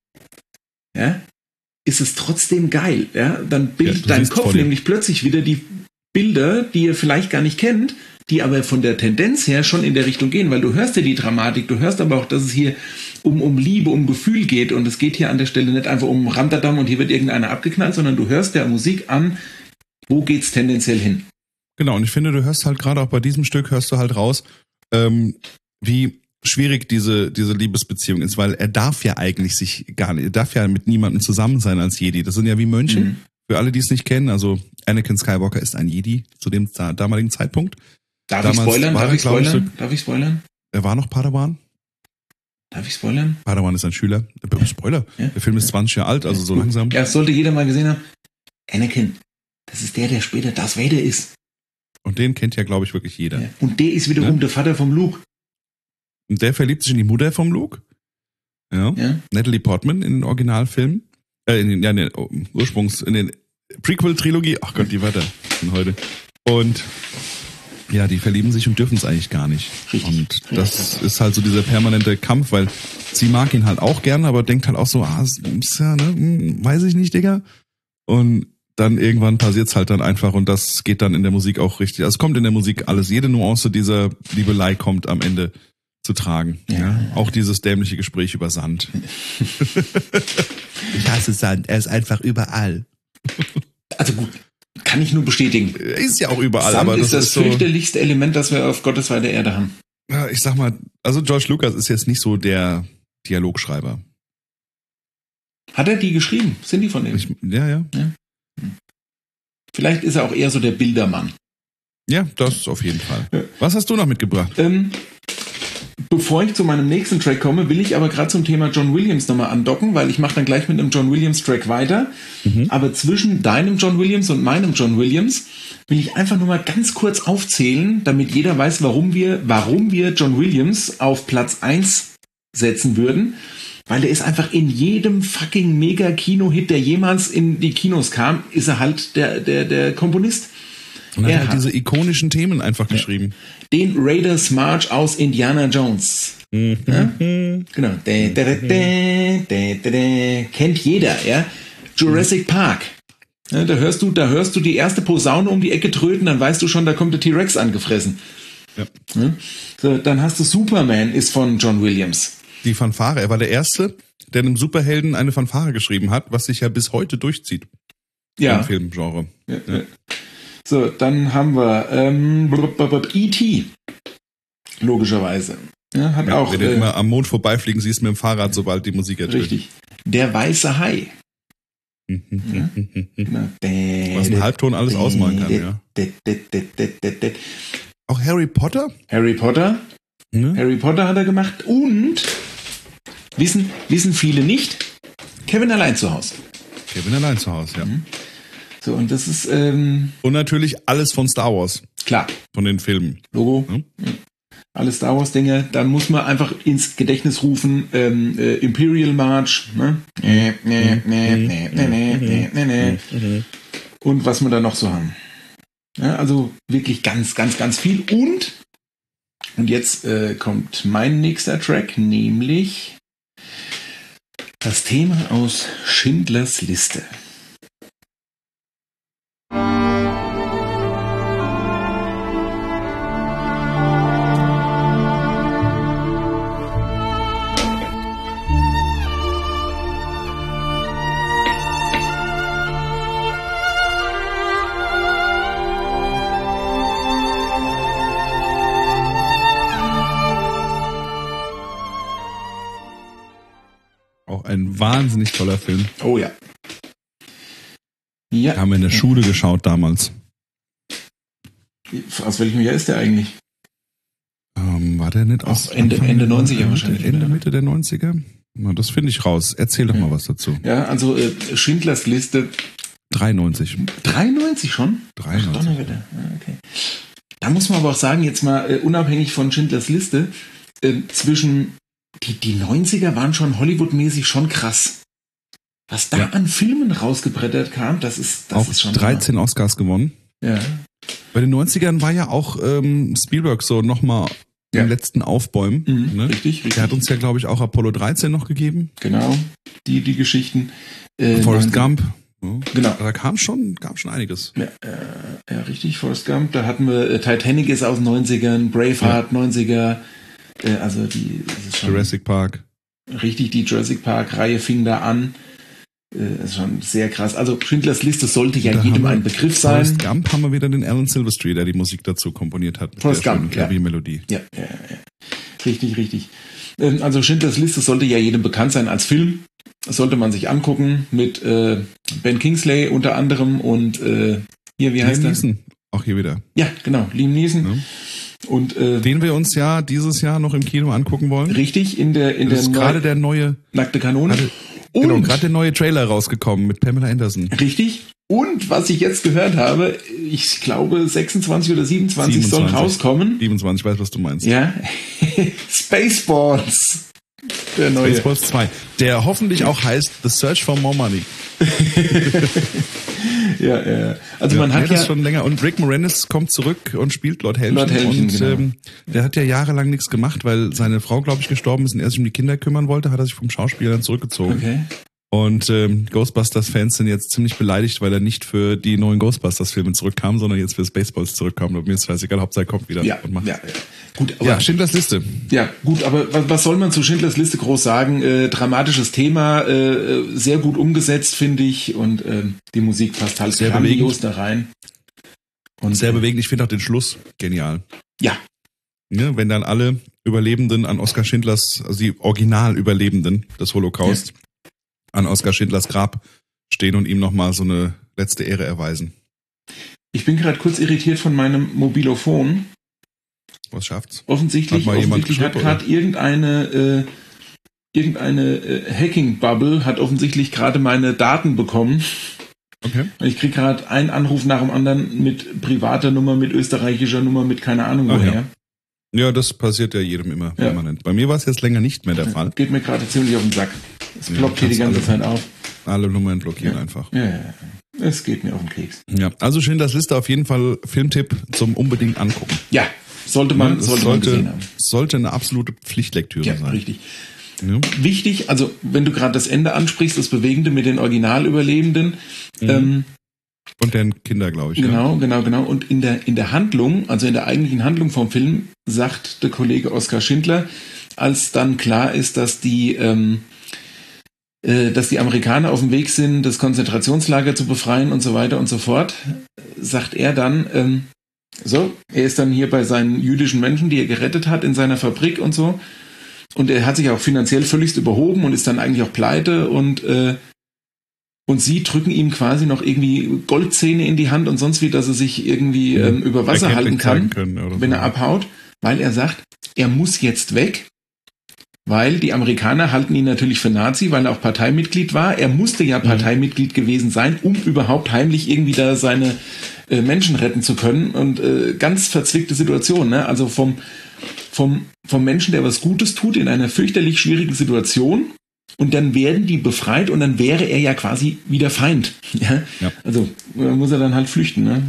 ja, ist es trotzdem geil. Ja? Dann bildet ja, dein Kopf nämlich plötzlich wieder die Bilder, die ihr vielleicht gar nicht kennt, die aber von der Tendenz her schon in der Richtung gehen, weil du hörst ja die Dramatik, du hörst aber auch, dass es hier um, um Liebe, um Gefühl geht und es geht hier an der Stelle nicht einfach um Ramtadam und hier wird irgendeiner abgeknallt, sondern du hörst der Musik an, wo geht's tendenziell hin. Genau, und ich finde, du hörst halt gerade auch bei diesem Stück, hörst du halt raus, ähm, wie schwierig diese diese Liebesbeziehung ist, weil er darf ja eigentlich sich gar nicht, er darf ja mit niemandem zusammen sein als Jedi. Das sind ja wie Mönche, mhm. für alle, die es nicht kennen. Also Anakin Skywalker ist ein Jedi zu dem damaligen Zeitpunkt. Darf Damals ich spoilern? Darf ich spoilern? Ich, so, Darf ich spoilern? Er war noch Padawan. Darf ich spoilern? Padawan ist ein Schüler. Ja. Spoiler. Ja. Der Film ist zwanzig Jahre alt, also so Gut. langsam. Ja, das sollte jeder mal gesehen haben. Anakin, das ist der, der später Darth Vader ist. Und den kennt ja, glaube ich, wirklich jeder. Ja. Und der ist wiederum ja? der Vater vom Luke. Und der verliebt sich in die Mutter vom Luke. Ja. ja. Natalie Portman in den Originalfilmen. Äh, in den, ja, in den Ursprungs-, in den Prequel-Trilogie. Ach Gott, die Wörter von heute. Und ja, die verlieben sich und dürfen es eigentlich gar nicht. Richtig. Und das ja. ist halt so dieser permanente Kampf, weil sie mag ihn halt auch gerne, aber denkt halt auch so, ah, ist ja, ne, weiß ich nicht, Digga. Und dann irgendwann passiert's halt dann einfach und das geht dann in der Musik auch richtig. Also es kommt in der Musik alles, jede Nuance dieser Liebelei kommt am Ende zu tragen. Ja. Ja. Auch dieses dämliche Gespräch über Sand. Ich hasse Sand, er ist einfach überall. Also gut, kann ich nur bestätigen. Er ist ja auch überall. Sand aber ist das das fürchterlichste so, Element, das wir auf Gottes weiter Erde haben. Ja, ich sag mal, also George Lucas ist jetzt nicht so der Dialogschreiber. Hat er die geschrieben? Sind die von ihm? Ich, ja, ja, ja. Vielleicht ist er auch eher so der Bildermann. Ja, das auf jeden Fall. Ja. Was hast du noch mitgebracht? Ähm, Bevor ich zu meinem nächsten Track komme, will ich aber gerade zum Thema John Williams nochmal andocken, weil ich mache dann gleich mit einem John Williams Track weiter. Mhm. Aber zwischen deinem John Williams und meinem John Williams will ich einfach nur mal ganz kurz aufzählen, damit jeder weiß, warum wir, warum wir John Williams auf Platz eins setzen würden. Weil der ist einfach in jedem fucking Mega-Kino-Hit, der jemals in die Kinos kam, ist er halt der, der, der Komponist. Und er hat halt diese ikonischen Themen einfach ja. geschrieben. Den Raiders March aus Indiana Jones. Mhm. Ja? Genau. Da, da, da, da, da, da. Kennt jeder, ja. Jurassic Park. Ja, da hörst du, da hörst du die erste Posaune um die Ecke tröten, dann weißt du schon, da kommt der T-Rex angefressen. Ja. Ja? So, dann hast du Superman, ist von John Williams. Die Fanfare. Er war der Erste, der einem Superhelden eine Fanfare geschrieben hat, was sich ja bis heute durchzieht. Ja. Im Filmgenre. Ja, ja. Ja. So, dann haben wir ähm, E T Logischerweise. Ja, hat ja, auch. Wenn du äh, immer am Mond vorbeifliegen siehst mit dem Fahrrad, sobald die Musik ertönt. Richtig. Der weiße Hai. Ja, genau. Was ein Halbton alles ausmalen kann, ja. Auch Harry Potter? Harry Potter. Ne? Harry Potter hat er gemacht. Und wissen, wissen viele nicht, Kevin allein zu Hause. Kevin allein zu Hause, ja. Mhm. So, und das ist... Ähm, und natürlich alles von Star Wars. Klar. Von den Filmen. Logo. Ja. Alle Star Wars Dinge. Dann muss man einfach ins Gedächtnis rufen, ähm, äh, Imperial March. Ne? Nee, nee, nee, nee, nee, nee, nee, nee. Und was wir da noch so haben. Ja, also wirklich ganz, ganz, ganz viel. Und, und jetzt äh, kommt mein nächster Track, nämlich das Thema aus Schindlers Liste. Ein wahnsinnig toller Film. Oh ja. Ja. Haben wir in der Schule geschaut damals. Aus welchem Jahr ist der eigentlich? Ähm, war der nicht aus Ende, Ende neunziger wahrscheinlich. Ende, Mitte der neunziger? Na, das finde ich raus. Erzähl doch ja. mal was dazu. Ja, also äh, Schindlers Liste. dreiundneunzig. dreiundneunzig schon? dreiundneunzig. Ach, Donnerwetter. Ja, okay. Da muss man aber auch sagen, jetzt mal äh, unabhängig von Schindlers Liste, äh, zwischen Die, die neunziger waren schon Hollywood-mäßig schon krass. Was da ja. an Filmen rausgebrettert kam, das ist, das auch ist schon dreizehn immer. Oscars gewonnen. Ja. Bei den neunzigern war ja auch ähm, Spielberg so nochmal ja. im letzten Aufbäumen. Mhm, ne? Richtig, richtig. Der hat uns ja, glaube ich, auch Apollo dreizehn noch gegeben. Genau, die, die Geschichten. Äh, Forrest Gump. Ja. Genau. Da kam schon, gab schon einiges. Ja, äh, ja, richtig, Forrest Gump. Da hatten wir äh, Titanic ist aus den neunzigern, Braveheart, ja. neunziger. Also die das ist schon Jurassic Park. Richtig, die Jurassic Park-Reihe fing da an. Das ist schon sehr krass. Also Schindlers Liste sollte ja da jedem ein Begriff sein. Forrest Gump haben wir wieder den Alan Silvestri, der die Musik dazu komponiert hat. Mit Forrest Gump, ja. Melodie. Ja, ja, ja. Richtig, richtig. Also Schindlers Liste sollte ja jedem bekannt sein als Film. Das sollte man sich angucken mit äh, Ben Kingsley unter anderem und äh, hier, wie heißt Liam er? Neeson, auch hier wieder. Ja, genau, Liam Neeson. Ja. Und, äh, den wir uns ja dieses Jahr noch im Kino angucken wollen. Richtig, in der in das der ist gerade der neue Nackte Kanone. Grade, genau, gerade der neue Trailer rausgekommen mit Pamela Anderson. Richtig. Und was ich jetzt gehört habe, ich glaube sechsundzwanzig oder siebenundzwanzig soll rauskommen. siebenundzwanzig, ich weiß, was du meinst. Ja. Spaceballs. Der neue. Spaceballs zwei. Der hoffentlich auch heißt The Search for More Money. ja, ja. Also ja, man hat ja das schon länger. Und Rick Moranis kommt zurück und spielt Lord Helmchen. Lord Helmchen, und genau. ähm, der hat ja jahrelang nichts gemacht, weil seine Frau, glaube ich, gestorben ist und er sich um die Kinder kümmern wollte, hat er sich vom Schauspieler dann zurückgezogen. Okay. Und ähm, Ghostbusters-Fans sind jetzt ziemlich beleidigt, weil er nicht für die neuen Ghostbusters-Filme zurückkam, sondern jetzt für Spaceballs zurückkam. Und mir ist scheißegal, Hauptsache kommt wieder ja, und macht. Ja, ja. Gut, aber, ja, Schindlers Liste. Ja, gut, aber was, was soll man zu Schindlers Liste groß sagen? Äh, dramatisches Thema, äh, sehr gut umgesetzt, finde ich. Und äh, die Musik passt halt sehr grandios bewegend. da rein. Und sehr äh, bewegend. Ich finde auch den Schluss genial. Ja. Ne, wenn dann alle Überlebenden an Oskar Schindlers, also die Originalüberlebenden des Holocaust, ja. an Oskar Schindlers Grab stehen und ihm nochmal so eine letzte Ehre erweisen. Ich bin gerade kurz irritiert von meinem Mobilophon. Was schafft's? Offensichtlich hat, offensichtlich hat gerade irgendeine, äh, irgendeine äh, Hacking-Bubble hat offensichtlich gerade meine Daten bekommen. Okay. Ich kriege gerade einen Anruf nach dem anderen mit privater Nummer, mit österreichischer Nummer, mit keine Ahnung woher. Ja. ja, das passiert ja jedem immer ja. permanent. Bei mir war es jetzt länger nicht mehr der Fall. Geht mir gerade ziemlich auf den Sack. Es ploppt ja, hier die ganze alle, Zeit auf. Alle Nummern blockieren ja. einfach. Ja, ja, ja. Es geht mir auf den Keks. Ja, also Schindlers Liste auf jeden Fall Filmtipp zum unbedingt angucken. Ja, sollte man, ja, sollte, sollte man gesehen haben. Sollte eine absolute Pflichtlektüre ja, sein. Ja, richtig. Ja. Wichtig, also wenn du gerade das Ende ansprichst, das Bewegende mit den Originalüberlebenden. Mhm. Ähm, Und den Kinder, glaube ich. Genau, ja. genau, genau. Und in der, in der Handlung, also in der eigentlichen Handlung vom Film, sagt der Kollege Oskar Schindler, als dann klar ist, dass die, ähm, äh, dass die Amerikaner auf dem Weg sind, das Konzentrationslager zu befreien und so weiter und so fort, sagt er dann, ähm, so, er ist dann hier bei seinen jüdischen Menschen, die er gerettet hat, in seiner Fabrik und so. Und er hat sich auch finanziell völligst überhoben und ist dann eigentlich auch pleite und äh, Und sie drücken ihm quasi noch irgendwie Goldzähne in die Hand und sonst wie, dass er sich irgendwie ja, ähm, über Wasser halten kann, können, wenn so. er abhaut, weil er sagt, er muss jetzt weg, weil die Amerikaner halten ihn natürlich für Nazi, weil er auch Parteimitglied war. Er musste ja Parteimitglied mhm. gewesen sein, um überhaupt heimlich irgendwie da seine äh, Menschen retten zu können. Und äh, ganz verzwickte Situation, ne? Also vom, vom, vom Menschen, der was Gutes tut, in einer fürchterlich schwierigen Situation. Und dann werden die befreit und dann wäre er ja quasi wieder Feind. Ja? Ja. Also muss er dann halt flüchten. Ne?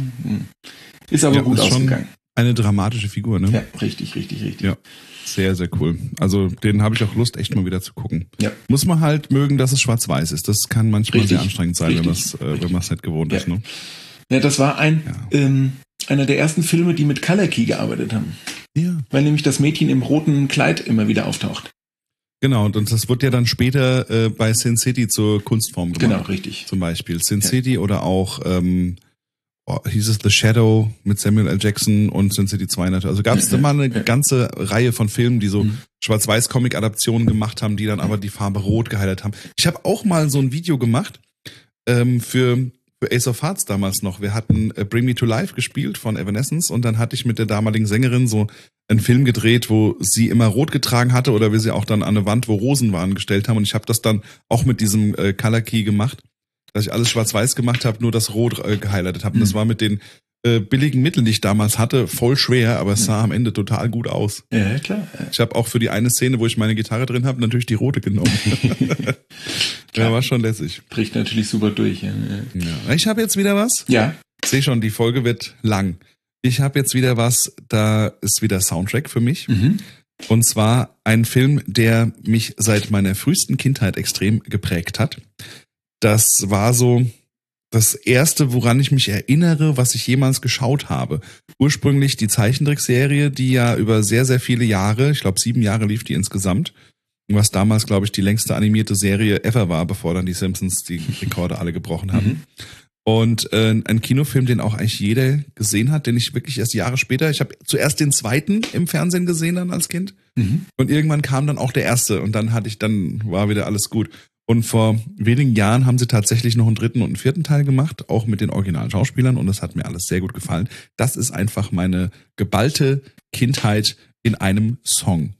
Ist aber ja, gut ist ausgegangen. Eine dramatische Figur, ne? Ja, richtig, richtig, richtig. Ja, sehr, sehr cool. Also den habe ich auch Lust, echt mal wieder zu gucken. Ja. Muss man halt mögen, dass es schwarz-weiß ist. Das kann manchmal richtig, sehr anstrengend sein, richtig, wenn man es nicht gewohnt ja. ist. Ne? Ja, das war ein ja. ähm, einer der ersten Filme, die mit Color Key gearbeitet haben. Ja. Weil nämlich das Mädchen im roten Kleid immer wieder auftaucht. Genau, und das wird ja dann später äh, bei Sin City zur Kunstform gemacht. Genau, richtig. Zum Beispiel Sin ja. City oder auch ähm, oh, hieß es The Shadow mit Samuel L. Jackson und Sin City zwei natürlich. Also gab es ja, immer eine ja. ganze Reihe von Filmen, die so mhm. Schwarz-Weiß-Comic-Adaptionen gemacht haben, die dann aber die Farbe rot gehighlightet haben. Ich habe auch mal so ein Video gemacht ähm, für, für Ace of Hearts damals noch. Wir hatten äh, Bring Me to Life gespielt von Evanescence und dann hatte ich mit der damaligen Sängerin so einen Film gedreht, wo sie immer rot getragen hatte oder wir sie auch dann an eine Wand, wo Rosen waren, gestellt haben. Und ich habe das dann auch mit diesem äh, Color Key gemacht, dass ich alles schwarz-weiß gemacht habe, nur das Rot äh, gehighlightet habe. Mhm. Und das war mit den äh, billigen Mitteln, die ich damals hatte, voll schwer, aber es sah mhm. am Ende total gut aus. Ja, klar. Ja. Ich habe auch für die eine Szene, wo ich meine Gitarre drin habe, natürlich die rote genommen. Ja, war schon lässig. Bricht natürlich super durch. Ja. Ja. Ich habe jetzt wieder was. Ja. Ich sehe schon, die Folge wird lang. Ich habe jetzt wieder was, da ist wieder Soundtrack für mich. Mhm. Und zwar ein Film, der mich seit meiner frühesten Kindheit extrem geprägt hat. Das war so das erste, woran ich mich erinnere, was ich jemals geschaut habe. Ursprünglich die Zeichentrickserie, die ja über sehr, sehr viele Jahre, ich glaube sieben Jahre lief die insgesamt, was damals, glaube ich, die längste animierte Serie ever war, bevor dann die Simpsons die Rekorde alle gebrochen haben. Mhm. Und äh, ein Kinofilm, den auch eigentlich jeder gesehen hat, den ich wirklich erst Jahre später, ich habe zuerst den zweiten im Fernsehen gesehen dann als Kind mhm. und irgendwann kam dann auch der erste und dann hatte ich, dann war wieder alles gut. Und vor wenigen Jahren haben sie tatsächlich noch einen dritten und einen vierten Teil gemacht, auch mit den originalen Schauspielern und das hat mir alles sehr gut gefallen. Das ist einfach meine geballte Kindheit in einem Song.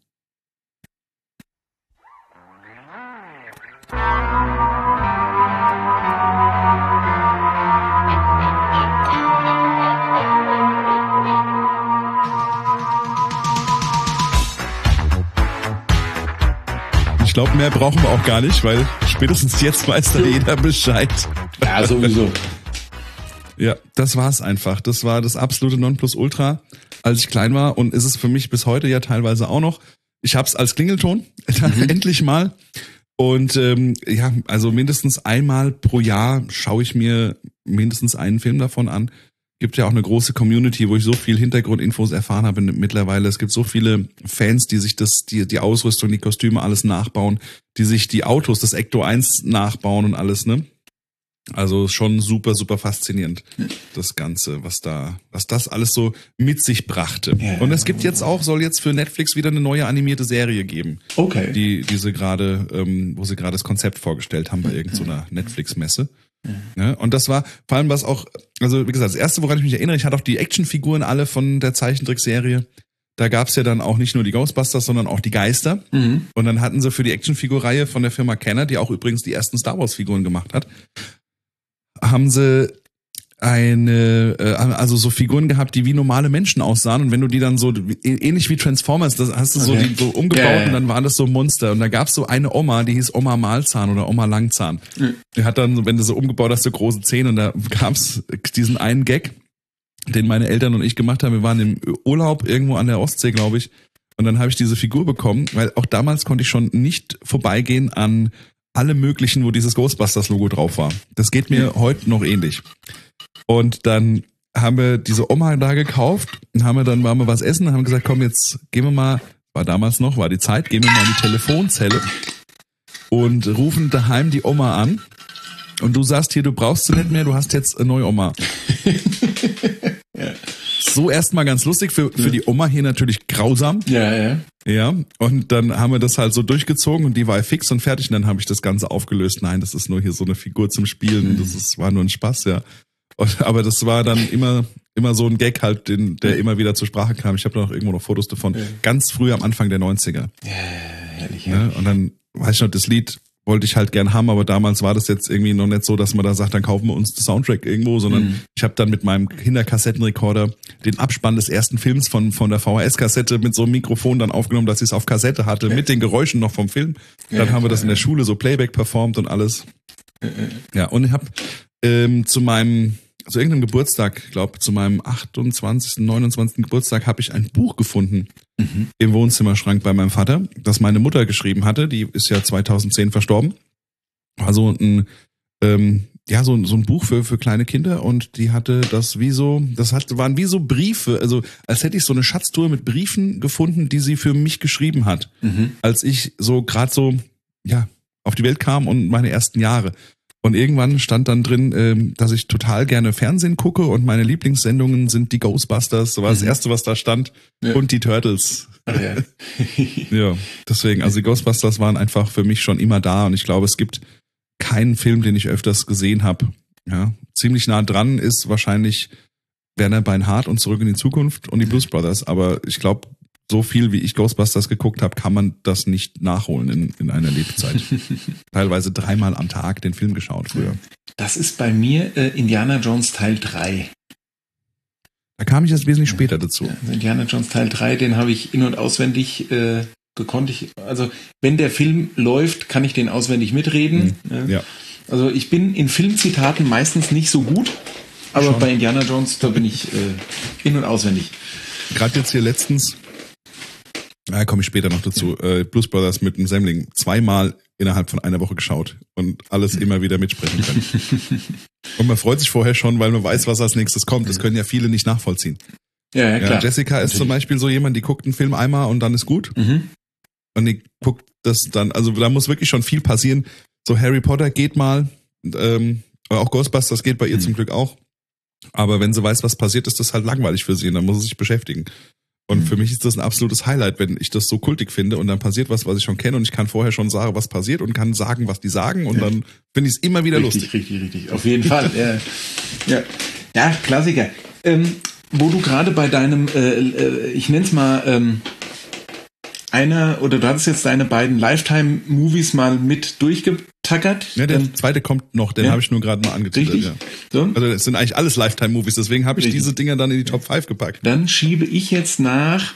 Ich glaube, mehr brauchen wir auch gar nicht, weil spätestens jetzt weiß da jeder Bescheid. Ja, sowieso. Ja, das war's einfach. Das war das absolute Nonplusultra, als ich klein war und ist es für mich bis heute ja teilweise auch noch. Ich hab's als Klingelton, mhm. endlich mal. Und ähm, ja, also mindestens einmal pro Jahr schaue ich mir mindestens einen Film davon an. Gibt ja auch eine große Community, wo ich so viel Hintergrundinfos erfahren habe mittlerweile. Es gibt so viele Fans, die sich das, die, die Ausrüstung, die Kostüme alles nachbauen, die sich die Autos, das Ecto eins nachbauen und alles, ne? Also schon super, super faszinierend, das Ganze, was da, was das alles so mit sich brachte. Ja, und es gibt jetzt auch, soll jetzt für Netflix wieder eine neue animierte Serie geben. Okay. Die, die sie gerade, ähm, wo sie gerade das Konzept vorgestellt haben bei irgendeiner so Netflix-Messe. Ja, und das war vor allem was auch, also wie gesagt, das erste, woran ich mich erinnere, ich hatte auch die Actionfiguren alle von der Zeichentrickserie. da gab's ja dann auch nicht nur die Ghostbusters, sondern auch die Geister. Mhm. Und dann hatten sie für die Actionfigurreihe von der Firma Kenner, die auch übrigens die ersten Star Wars Figuren gemacht hat, haben sie eine, äh, also so Figuren gehabt, die wie normale Menschen aussahen. Und wenn du die dann so, ähnlich wie Transformers, das hast du so, Okay. die so umgebaut Ja, ja. und dann waren das so Monster. Und da gab's so eine Oma, die hieß Oma Malzahn oder Oma Langzahn. Mhm. Die hat dann, wenn du so umgebaut hast, so große Zähne. Und da gab's diesen einen Gag, den meine Eltern und ich gemacht haben. Wir waren im Urlaub irgendwo an der Ostsee, glaube ich. Und dann habe ich diese Figur bekommen, weil auch damals konnte ich schon nicht vorbeigehen an alle möglichen, wo dieses Ghostbusters-Logo drauf war. Das geht mir heute noch ähnlich. Und dann haben wir diese Oma da gekauft und haben wir dann waren wir was essen und haben gesagt, komm, jetzt gehen wir mal, war damals noch, war die Zeit, gehen wir mal in die Telefonzelle und rufen daheim die Oma an. Und du sagst hier, du brauchst sie nicht mehr, du hast jetzt eine neue Oma. Ja. So erstmal ganz lustig, für, für die Oma hier natürlich grausam. Ja, ja. Ja, und dann haben wir das halt so durchgezogen und die war fix und fertig und dann habe ich das Ganze aufgelöst. Nein, das ist nur hier so eine Figur zum Spielen, das ist, war nur ein Spaß, ja. Und, aber das war dann immer immer so ein Gag halt, den, der immer wieder zur Sprache kam. Ich habe da noch irgendwo noch Fotos davon. Ja. Ganz früh am Anfang der neunziger. Ja, herrlich, Ne? herrlich. Und dann, weiß ich noch, das Lied wollte ich halt gern haben, aber damals war das jetzt irgendwie noch nicht so, dass man da sagt, dann kaufen wir uns den Soundtrack irgendwo, sondern Mhm. ich habe dann mit meinem Kinderkassettenrekorder den Abspann des ersten Films von von der V H S-Kassette mit so einem Mikrofon dann aufgenommen, dass ich es auf Kassette hatte, Ja. mit den Geräuschen noch vom Film. Dann Ja, haben wir das klar, in der ja. Schule so Playback performt und alles. Äh, äh. Ja, und ich habe ähm, zu meinem, zu irgendeinem Geburtstag, glaube zu meinem achtundzwanzigsten, neunundzwanzigsten Geburtstag habe ich ein Buch gefunden Mhm. im Wohnzimmerschrank bei meinem Vater, das meine Mutter geschrieben hatte. Die ist ja zweitausendzehn verstorben. War so ein, ähm, ja, so, so ein Buch für, für kleine Kinder und die hatte das wie so, das hat, waren wie so Briefe, also als hätte ich so eine Schatztruhe mit Briefen gefunden, die sie für mich geschrieben hat, Mhm. als ich so gerade so, ja, auf die Welt kam und meine ersten Jahre. Und irgendwann stand dann drin, ähm, dass ich total gerne Fernsehen gucke und meine Lieblingssendungen sind die Ghostbusters, so war das Mhm. erste, was da stand, Ja. und die Turtles. Ach ja. Ja, deswegen, also die Ghostbusters waren einfach für mich schon immer da und ich glaube, es gibt keinen Film, den ich öfters gesehen habe. Ja, ziemlich nah dran ist wahrscheinlich Werner Beinhardt und Zurück in die Zukunft und die Blues Brothers, aber ich glaube, so viel wie ich Ghostbusters geguckt habe, kann man das nicht nachholen in, in einer Lebzeit. Teilweise dreimal am Tag den Film geschaut früher. Das ist bei mir äh, Indiana Jones Teil drei. Da kam ich erst wesentlich später dazu. Ja, also Indiana Jones Teil drei, den habe ich in- und auswendig äh, gekonnt. Ich, also wenn der Film läuft, kann ich den auswendig mitreden. Mhm. Ja. Ja. Also ich bin in Filmzitaten meistens nicht so gut, aber Schon. bei Indiana Jones, da bin ich äh, in- und auswendig. Gerade jetzt hier letztens, da komme ich später noch dazu, äh, Blues Brothers mit dem Semmling zweimal innerhalb von einer Woche geschaut und alles immer wieder mitsprechen können. Und man freut sich vorher schon, weil man weiß, was als nächstes kommt. Das können ja viele nicht nachvollziehen. Ja, ja, Ja, klar. Jessica ist zum Beispiel so jemand, die guckt einen Film einmal und dann ist gut. Mhm. Und die guckt das dann, also da muss wirklich schon viel passieren. So Harry Potter geht mal, ähm, auch Ghostbusters geht bei ihr Mhm. zum Glück auch. Aber wenn sie weiß, was passiert, ist das halt langweilig für sie und dann muss sie sich beschäftigen. Und Mhm. für mich ist das ein absolutes Highlight, wenn ich das so kultig finde und dann passiert was, was ich schon kenne und ich kann vorher schon sagen, was passiert und kann sagen, was die sagen und Ja. dann finde ich es immer wieder Richtig, lustig. richtig, richtig. Auf jeden Fall. Ja, ja. Ja, Klassiker. Ähm, wo du gerade bei deinem, äh, äh, ich nenn's mal, ähm, einer, oder du hattest jetzt deine beiden Lifetime-Movies mal mit durchgetackert. Ja, der ähm, zweite kommt noch, den ja. habe ich nur gerade mal angetitelt. richtig. Ja. So. Also das sind eigentlich alles Lifetime-Movies, deswegen habe ich Richtig. diese Dinger dann in die Top fünf gepackt. Dann schiebe ich jetzt nach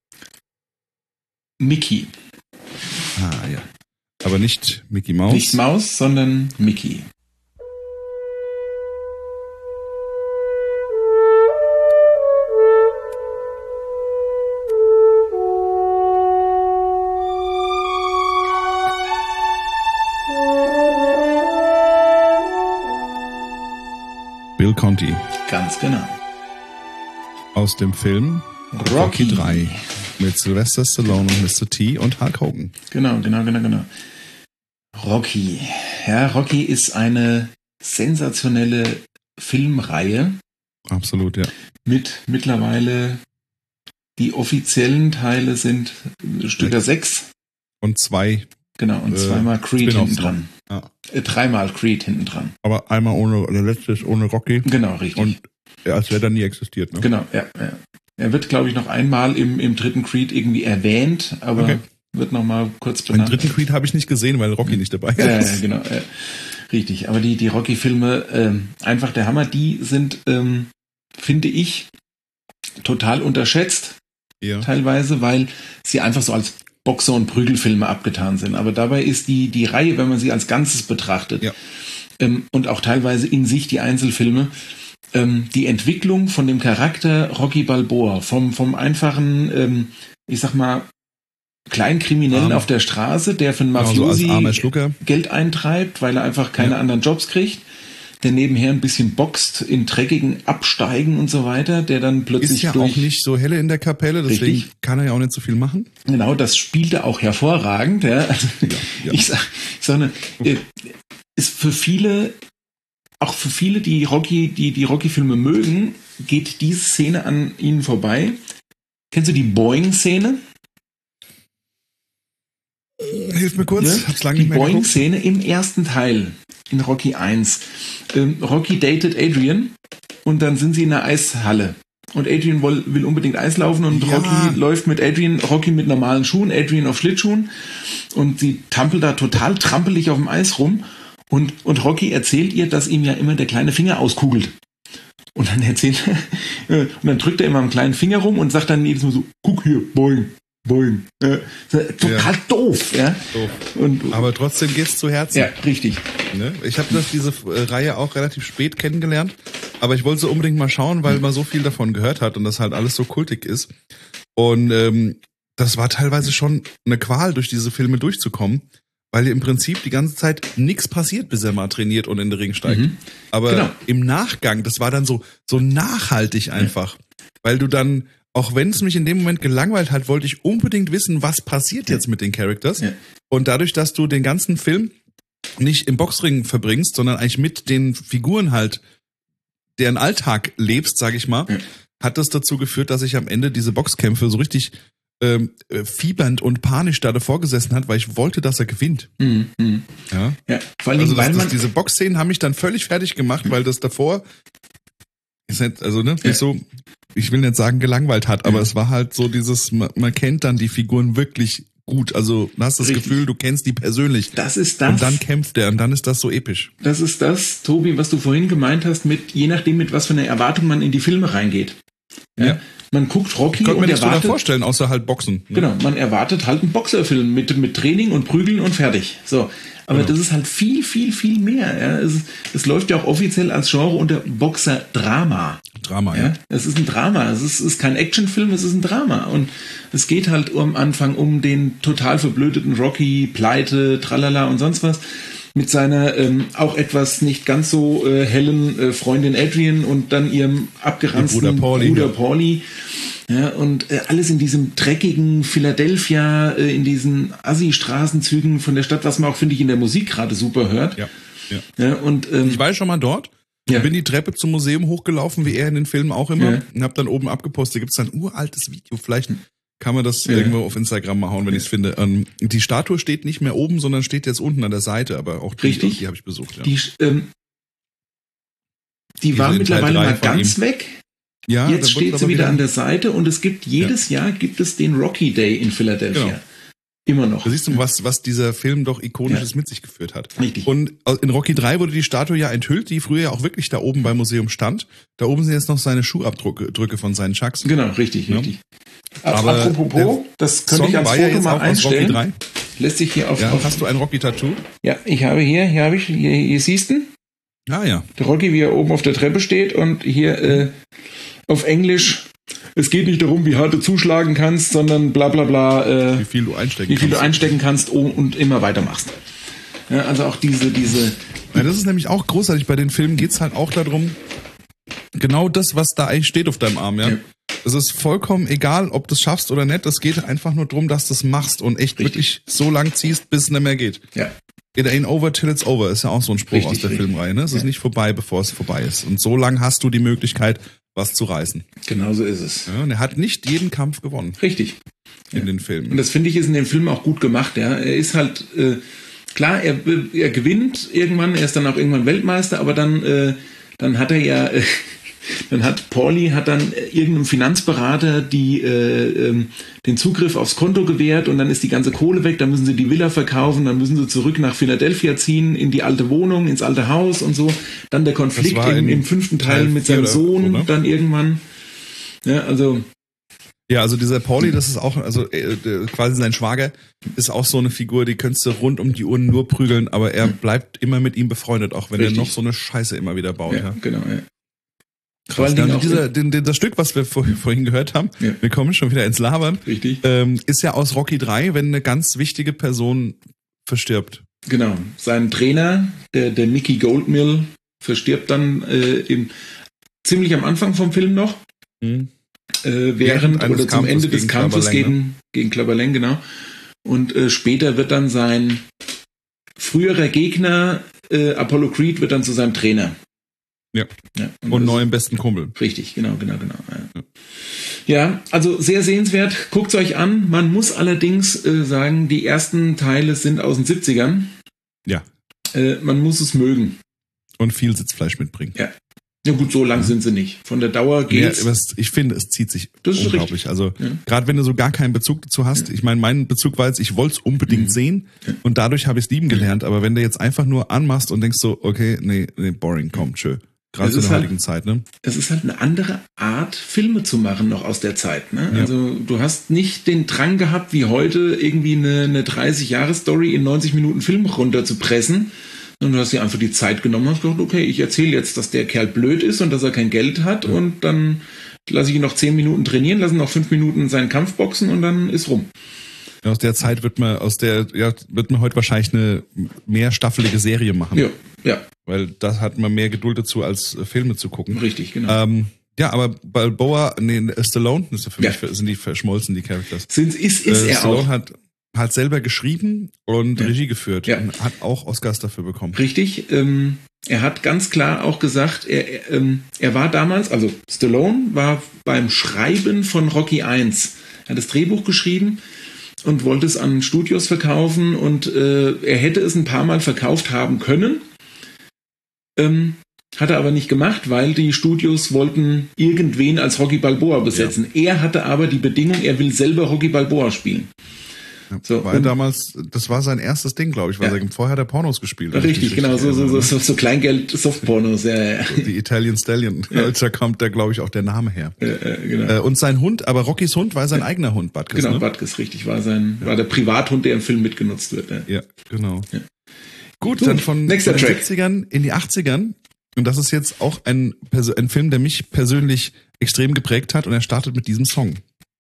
Mickey. Ah, ja. Aber nicht Mickey Mouse. Nicht Maus, sondern Mickey. Bill Conti Ganz genau. aus dem Film Rocky drei mit Sylvester Stallone und Mister T und Hulk Hogan. Genau, genau, genau, genau. Rocky. Ja, Rocky ist eine sensationelle Filmreihe Absolut, ja. mit mittlerweile die offiziellen Teile sind Stücker sechs. Und zwei, Genau, und Äh, zweimal Creed Spin-offs hinten dran. ja. Äh, dreimal Creed hinten dran. Aber einmal ohne, der letzte ist ohne Rocky Genau, richtig. und ja, als wäre er nie existiert, ne? Genau, ja, ja. Er wird, glaube ich, noch einmal im, im dritten Creed irgendwie erwähnt, aber okay. wird noch mal kurz benannt. Den dritten Creed habe ich nicht gesehen, weil Rocky nicht dabei ist. Ja, ja genau. Äh, richtig. Aber die, die Rocky-Filme, ähm, einfach der Hammer, die sind, ähm, finde ich, total unterschätzt. Ja. Teilweise, weil sie einfach so als Boxer- und Prügelfilme abgetan sind. Aber dabei ist die, die Reihe, wenn man sie als Ganzes betrachtet, ja. ähm, und auch teilweise in sich die Einzelfilme, ähm, die Entwicklung von dem Charakter Rocky Balboa, vom, vom einfachen, ähm, ich sag mal, Kleinkriminellen Arm. auf der Straße, der für einen Mafiosi also Geld eintreibt, weil er einfach keine ja. anderen Jobs kriegt, der nebenher ein bisschen boxt in dreckigen Absteigen und so weiter, der dann plötzlich ist ja durch, auch nicht so helle in der Kapelle, deswegen richtig. kann er ja auch nicht so viel machen. Genau, das spielt er auch hervorragend. Ja. Also, ja, ja. Ich sag, ich sag ne, ist für viele, auch für viele, die Rocky, die die Rocky-Filme mögen, geht diese Szene an ihnen vorbei. Kennst du die Boing-Szene? Hilf mir kurz, ne? hab's lange die nicht mehr geguckt. Die Boing-Szene im ersten Teil in Rocky eins. Ähm, Rocky datet Adrian und dann sind sie in einer Eishalle. Und Adrian will, will unbedingt Eis laufen und ja. Rocky läuft mit Adrian, Rocky mit normalen Schuhen, Adrian auf Schlittschuhen und sie tampelt da total trampelig auf dem Eis rum und, und Rocky erzählt ihr, dass ihm ja immer der kleine Finger auskugelt. Und dann erzählt er, und dann drückt er immer am kleinen Finger rum und sagt dann jedes Mal so, guck hier, boing, boing. Äh, total ja. doof, ja. Doof. Und, aber trotzdem geht's zu Herzen. Ja, richtig. Ne? Ich habe diese äh, Reihe auch relativ spät kennengelernt, aber ich wollte so unbedingt mal schauen, weil man so viel davon gehört hat und das halt alles so kultig ist. Und ähm, das war teilweise schon eine Qual, durch diese Filme durchzukommen, weil im Prinzip die ganze Zeit nichts passiert, bis er mal trainiert und in den Ring steigt. Mhm. Aber genau. im Nachgang, das war dann so so nachhaltig einfach, ja. weil du dann, auch wenn es mich in dem Moment gelangweilt hat, wollte ich unbedingt wissen, was passiert ja. jetzt mit den Characters. Ja. Und dadurch, dass du den ganzen Film nicht im Boxring verbringst, sondern eigentlich mit den Figuren halt deren Alltag lebst, sag ich mal, ja. hat das dazu geführt, dass ich am Ende diese Boxkämpfe so richtig ähm, fiebernd und panisch da davor gesessen hat, weil ich wollte, dass er gewinnt. Mhm. Ja. ja, vor allem, also das, weil man das, diese Boxszenen haben mich dann völlig fertig gemacht, mhm. weil das davor ist nicht, also ne, ja. nicht so, ich will nicht sagen gelangweilt hat, aber mhm. es war halt so dieses, man, man kennt dann die Figuren wirklich gut, also du hast das Richtig. Gefühl, du kennst die persönlich. Das ist das. Und dann kämpft er und dann ist das so episch. Das ist das, Tobi, was du vorhin gemeint hast, mit je nachdem, mit was für einer Erwartung man in die Filme reingeht. Ja. ja. Man guckt Rocky ich und mir nicht erwartet... so vorstellen, außer halt Boxen. Ne? Genau, man erwartet halt einen Boxerfilm mit, mit Training und Prügeln und fertig. So, aber genau. das ist halt viel, viel, viel mehr. Ja. Es, es läuft ja auch offiziell als Genre unter Boxer-Drama. Drama, ja. ja. Es ist ein Drama. Es ist, ist kein Actionfilm, es ist ein Drama. Und es geht halt am Anfang um den total verblödeten Rocky, Pleite, Tralala und sonst was. Mit seiner ähm, auch etwas nicht ganz so äh, hellen äh, Freundin Adrian und dann ihrem abgeranzten Bruder Paulie. Bruder Paulie. Ja, und äh, alles in diesem dreckigen Philadelphia, äh, in diesen Assi-Straßenzügen von der Stadt, was man auch, finde ich, in der Musik gerade super hört. Ja, ja. ja und, ähm, ich war schon mal dort. Ja. Bin die Treppe zum Museum hochgelaufen, wie er in den Filmen auch immer, ja. und hab dann oben abgepostet. Gibt es ein uraltes Video, vielleicht kann man das ja. irgendwo auf Instagram mal hauen, wenn ja. ich es finde. Ähm, die Statue steht nicht mehr oben, sondern steht jetzt unten an der Seite, aber auch die, Richtig. die habe ich besucht. Ja. Die, ähm, die war mittlerweile mal ganz ihm. weg. Ja, jetzt steht sie wieder, wieder an der Seite und es gibt jedes ja. Jahr gibt es den Rocky Day in Philadelphia. Genau. Immer noch. Da siehst du, was, was dieser Film doch Ikonisches ja. mit sich geführt hat. Richtig. Und in Rocky drei wurde die Statue ja enthüllt, die früher ja auch wirklich da oben beim Museum stand. Da oben sind jetzt noch seine Schuhabdrücke von seinen Chucks. Genau, richtig, ja. richtig. Aber apropos, das könnte Song ich als war Foto ja jetzt mal auch einstellen. Rocky drei. Lässt sich hier auf, ja, auf... Hast du ein Rocky-Tattoo? Ja, ich habe hier, hier habe ich, hier, hier siehst du? Ah ja. Der Rocky, wie er oben auf der Treppe steht und hier äh, auf Englisch... Es geht nicht darum, wie hart du zuschlagen kannst, sondern bla bla bla. Äh, wie viel du einstecken wie viel kannst. du einstecken kannst und immer weitermachst. Ja, also auch diese, diese. Ja, das ist nämlich auch großartig. Bei den Filmen geht's halt auch darum, genau das, was da eigentlich steht auf deinem Arm, ja. ja. Es ist vollkommen egal, ob du es schaffst oder nicht. Es geht einfach nur darum, dass du es machst und echt richtig. wirklich so lang ziehst, bis es nicht mehr geht. Ja. It ain't over till it's over, ist ja auch so ein Spruch richtig, aus der richtig. Filmreihe. Ne? Es ja. ist nicht vorbei, bevor es vorbei ist. Und so lang hast du die Möglichkeit, was zu reißen. Genau so ist es. Ja, und er hat nicht jeden Kampf gewonnen. Richtig. In ja. den Filmen. Und das finde ich ist in dem Film auch gut gemacht. Ja. Er ist halt, äh, klar, er, er gewinnt irgendwann, er ist dann auch irgendwann Weltmeister, aber dann, äh, dann hat er ja, äh, Dann hat Paulie hat dann irgendeinem Finanzberater die äh, ähm, den Zugriff aufs Konto gewährt und dann ist die ganze Kohle weg, dann müssen sie die Villa verkaufen, dann müssen sie zurück nach Philadelphia ziehen, in die alte Wohnung, ins alte Haus und so. Dann der Konflikt im, im fünften Teil, Teil mit seinem Sohn so, ne? Dann irgendwann. Ja, also Ja, also dieser Paulie, das ist auch, also äh, quasi sein Schwager, ist auch so eine Figur, die könntest du rund um die Uhr nur prügeln, aber er bleibt immer mit ihm befreundet, auch wenn Richtig. er noch so eine Scheiße immer wieder baut. Ja, ja. genau, ja. Vor allem ja, dieser, den, den, das Stück, was wir vor, vorhin gehört haben, ja. wir kommen schon wieder ins Labern, Richtig. Ähm, ist ja aus Rocky drei, wenn eine ganz wichtige Person verstirbt. Genau, sein Trainer, der, der Mickey Goldmill, verstirbt dann äh, im, ziemlich am Anfang vom Film noch. Hm. Äh, während, während oder zum Ende des Kampfes gegen, gegen Clubber-Lang, genau. Und äh, später wird dann sein früherer Gegner, äh, Apollo Creed, wird dann zu seinem Trainer. Ja. ja und und neuem besten Kumpel. Richtig, genau, genau, genau. Ja, ja. ja also sehr sehenswert. Guckt's euch an. Man muss allerdings äh, sagen, die ersten Teile sind aus den siebzigern. Ja. Äh, man muss es mögen. Und viel Sitzfleisch mitbringen. Ja. Ja gut, so lang ja. sind sie nicht. Von der Dauer geht's. Ja, ich finde, es zieht sich das ist unglaublich. Richtig. Also ja. gerade wenn du so gar keinen Bezug dazu hast. Ja. Ich meine, mein Bezug war jetzt, ich wollte es unbedingt mhm. sehen ja. und dadurch habe ich es lieben gelernt. Aber wenn du jetzt einfach nur anmachst und denkst so, okay, nee, nee boring, komm, tschö. Gerade in der heutigen halt, Zeit, ne? Es ist halt eine andere Art, Filme zu machen noch aus der Zeit, ne? Ja. Also du hast nicht den Drang gehabt, wie heute irgendwie eine, eine dreißig-Jahre-Story in neunzig Minuten Film runterzupressen. Und du hast dir einfach die Zeit genommen und hast gedacht, okay, ich erzähle jetzt, dass der Kerl blöd ist und dass er kein Geld hat ja. und dann lasse ich ihn noch zehn Minuten trainieren, lasse ihn noch fünf Minuten seinen Kampf boxen und dann ist rum. Aus der Zeit wird man, aus der, ja, wird man heute wahrscheinlich eine mehrstaffelige Serie machen. Ja, ja. Weil das hat man mehr Geduld dazu, als Filme zu gucken. Richtig, genau. Ähm, ja, aber Balboa, nee, Stallone, das ist ja für ja. mich, sind die verschmolzen, die Characters. Sind, ist, ist äh, er Stallone auch. hat hat selber geschrieben und ja. Regie geführt ja. und hat auch Oscars dafür bekommen. Richtig. Ähm, er hat ganz klar auch gesagt, er, er, ähm, er war damals, also Stallone war beim Schreiben von Rocky eins. Er hat das Drehbuch geschrieben und wollte es an Studios verkaufen und äh, er hätte es ein paar Mal verkauft haben können. Ähm, hat er aber nicht gemacht, weil die Studios wollten irgendwen als Rocky Balboa besetzen. Ja. Er hatte aber die Bedingung, er will selber Rocky Balboa spielen. Ja, so, weil damals, das war sein erstes Ding, glaube ich, weil ja. er vorher hat er Pornos gespielt. Richtig, genau, richtig so, so, so, so Kleingeld-Softpornos, ja, ja. Die Italian Stallion, ja. da kommt da, glaube ich, auch der Name her. Ja, ja, genau. Und sein Hund, aber Rockys Hund war sein ja. eigener Hund, Butkus. Genau, ne? Butkus, richtig, war sein, ja. war der Privathund, der im Film mitgenutzt wird. Ja, ja genau. Ja. Gut, Gut, dann von, von den siebzigern in die achtzigern. Und das ist jetzt auch ein, ein Film, der mich persönlich extrem geprägt hat und er startet mit diesem Song.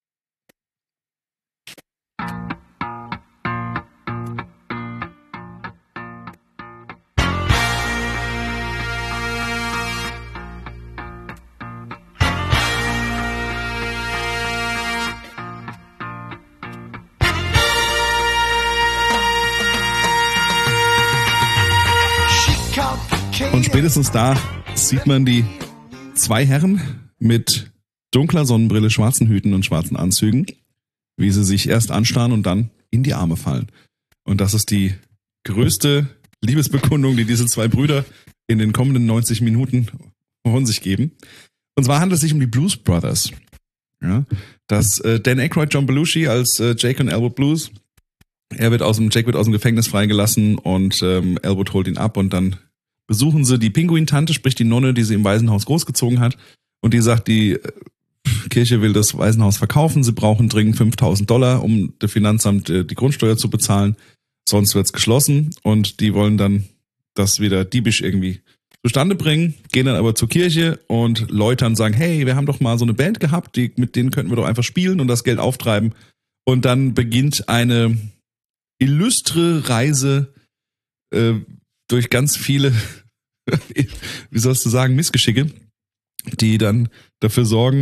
Und spätestens da sieht man die zwei Herren mit dunkler Sonnenbrille, schwarzen Hüten und schwarzen Anzügen, wie sie sich erst anstarren und dann in die Arme fallen. Und das ist die größte Liebesbekundung, die diese zwei Brüder in den kommenden neunzig Minuten von sich geben. Und zwar handelt es sich um die Blues Brothers. Ja, das äh, Dan Aykroyd, John Belushi als äh, Jake und Elwood Blues. Er wird aus dem Jake wird aus dem Gefängnis freigelassen und ähm, Elwood holt ihn ab und dann besuchen sie die Pinguin-Tante, sprich die Nonne, die sie im Waisenhaus großgezogen hat. Und die sagt, die Kirche will das Waisenhaus verkaufen. Sie brauchen dringend fünftausend Dollar, um das Finanzamt die Grundsteuer zu bezahlen. Sonst wird's geschlossen. Und die wollen dann das wieder diebisch irgendwie zustande bringen, gehen dann aber zur Kirche und läutern, sagen, hey, wir haben doch mal so eine Band gehabt, die, mit denen könnten wir doch einfach spielen und das Geld auftreiben. Und dann beginnt eine illustre Reise äh, durch ganz viele, wie sollst du sagen, Missgeschicke, die dann dafür sorgen,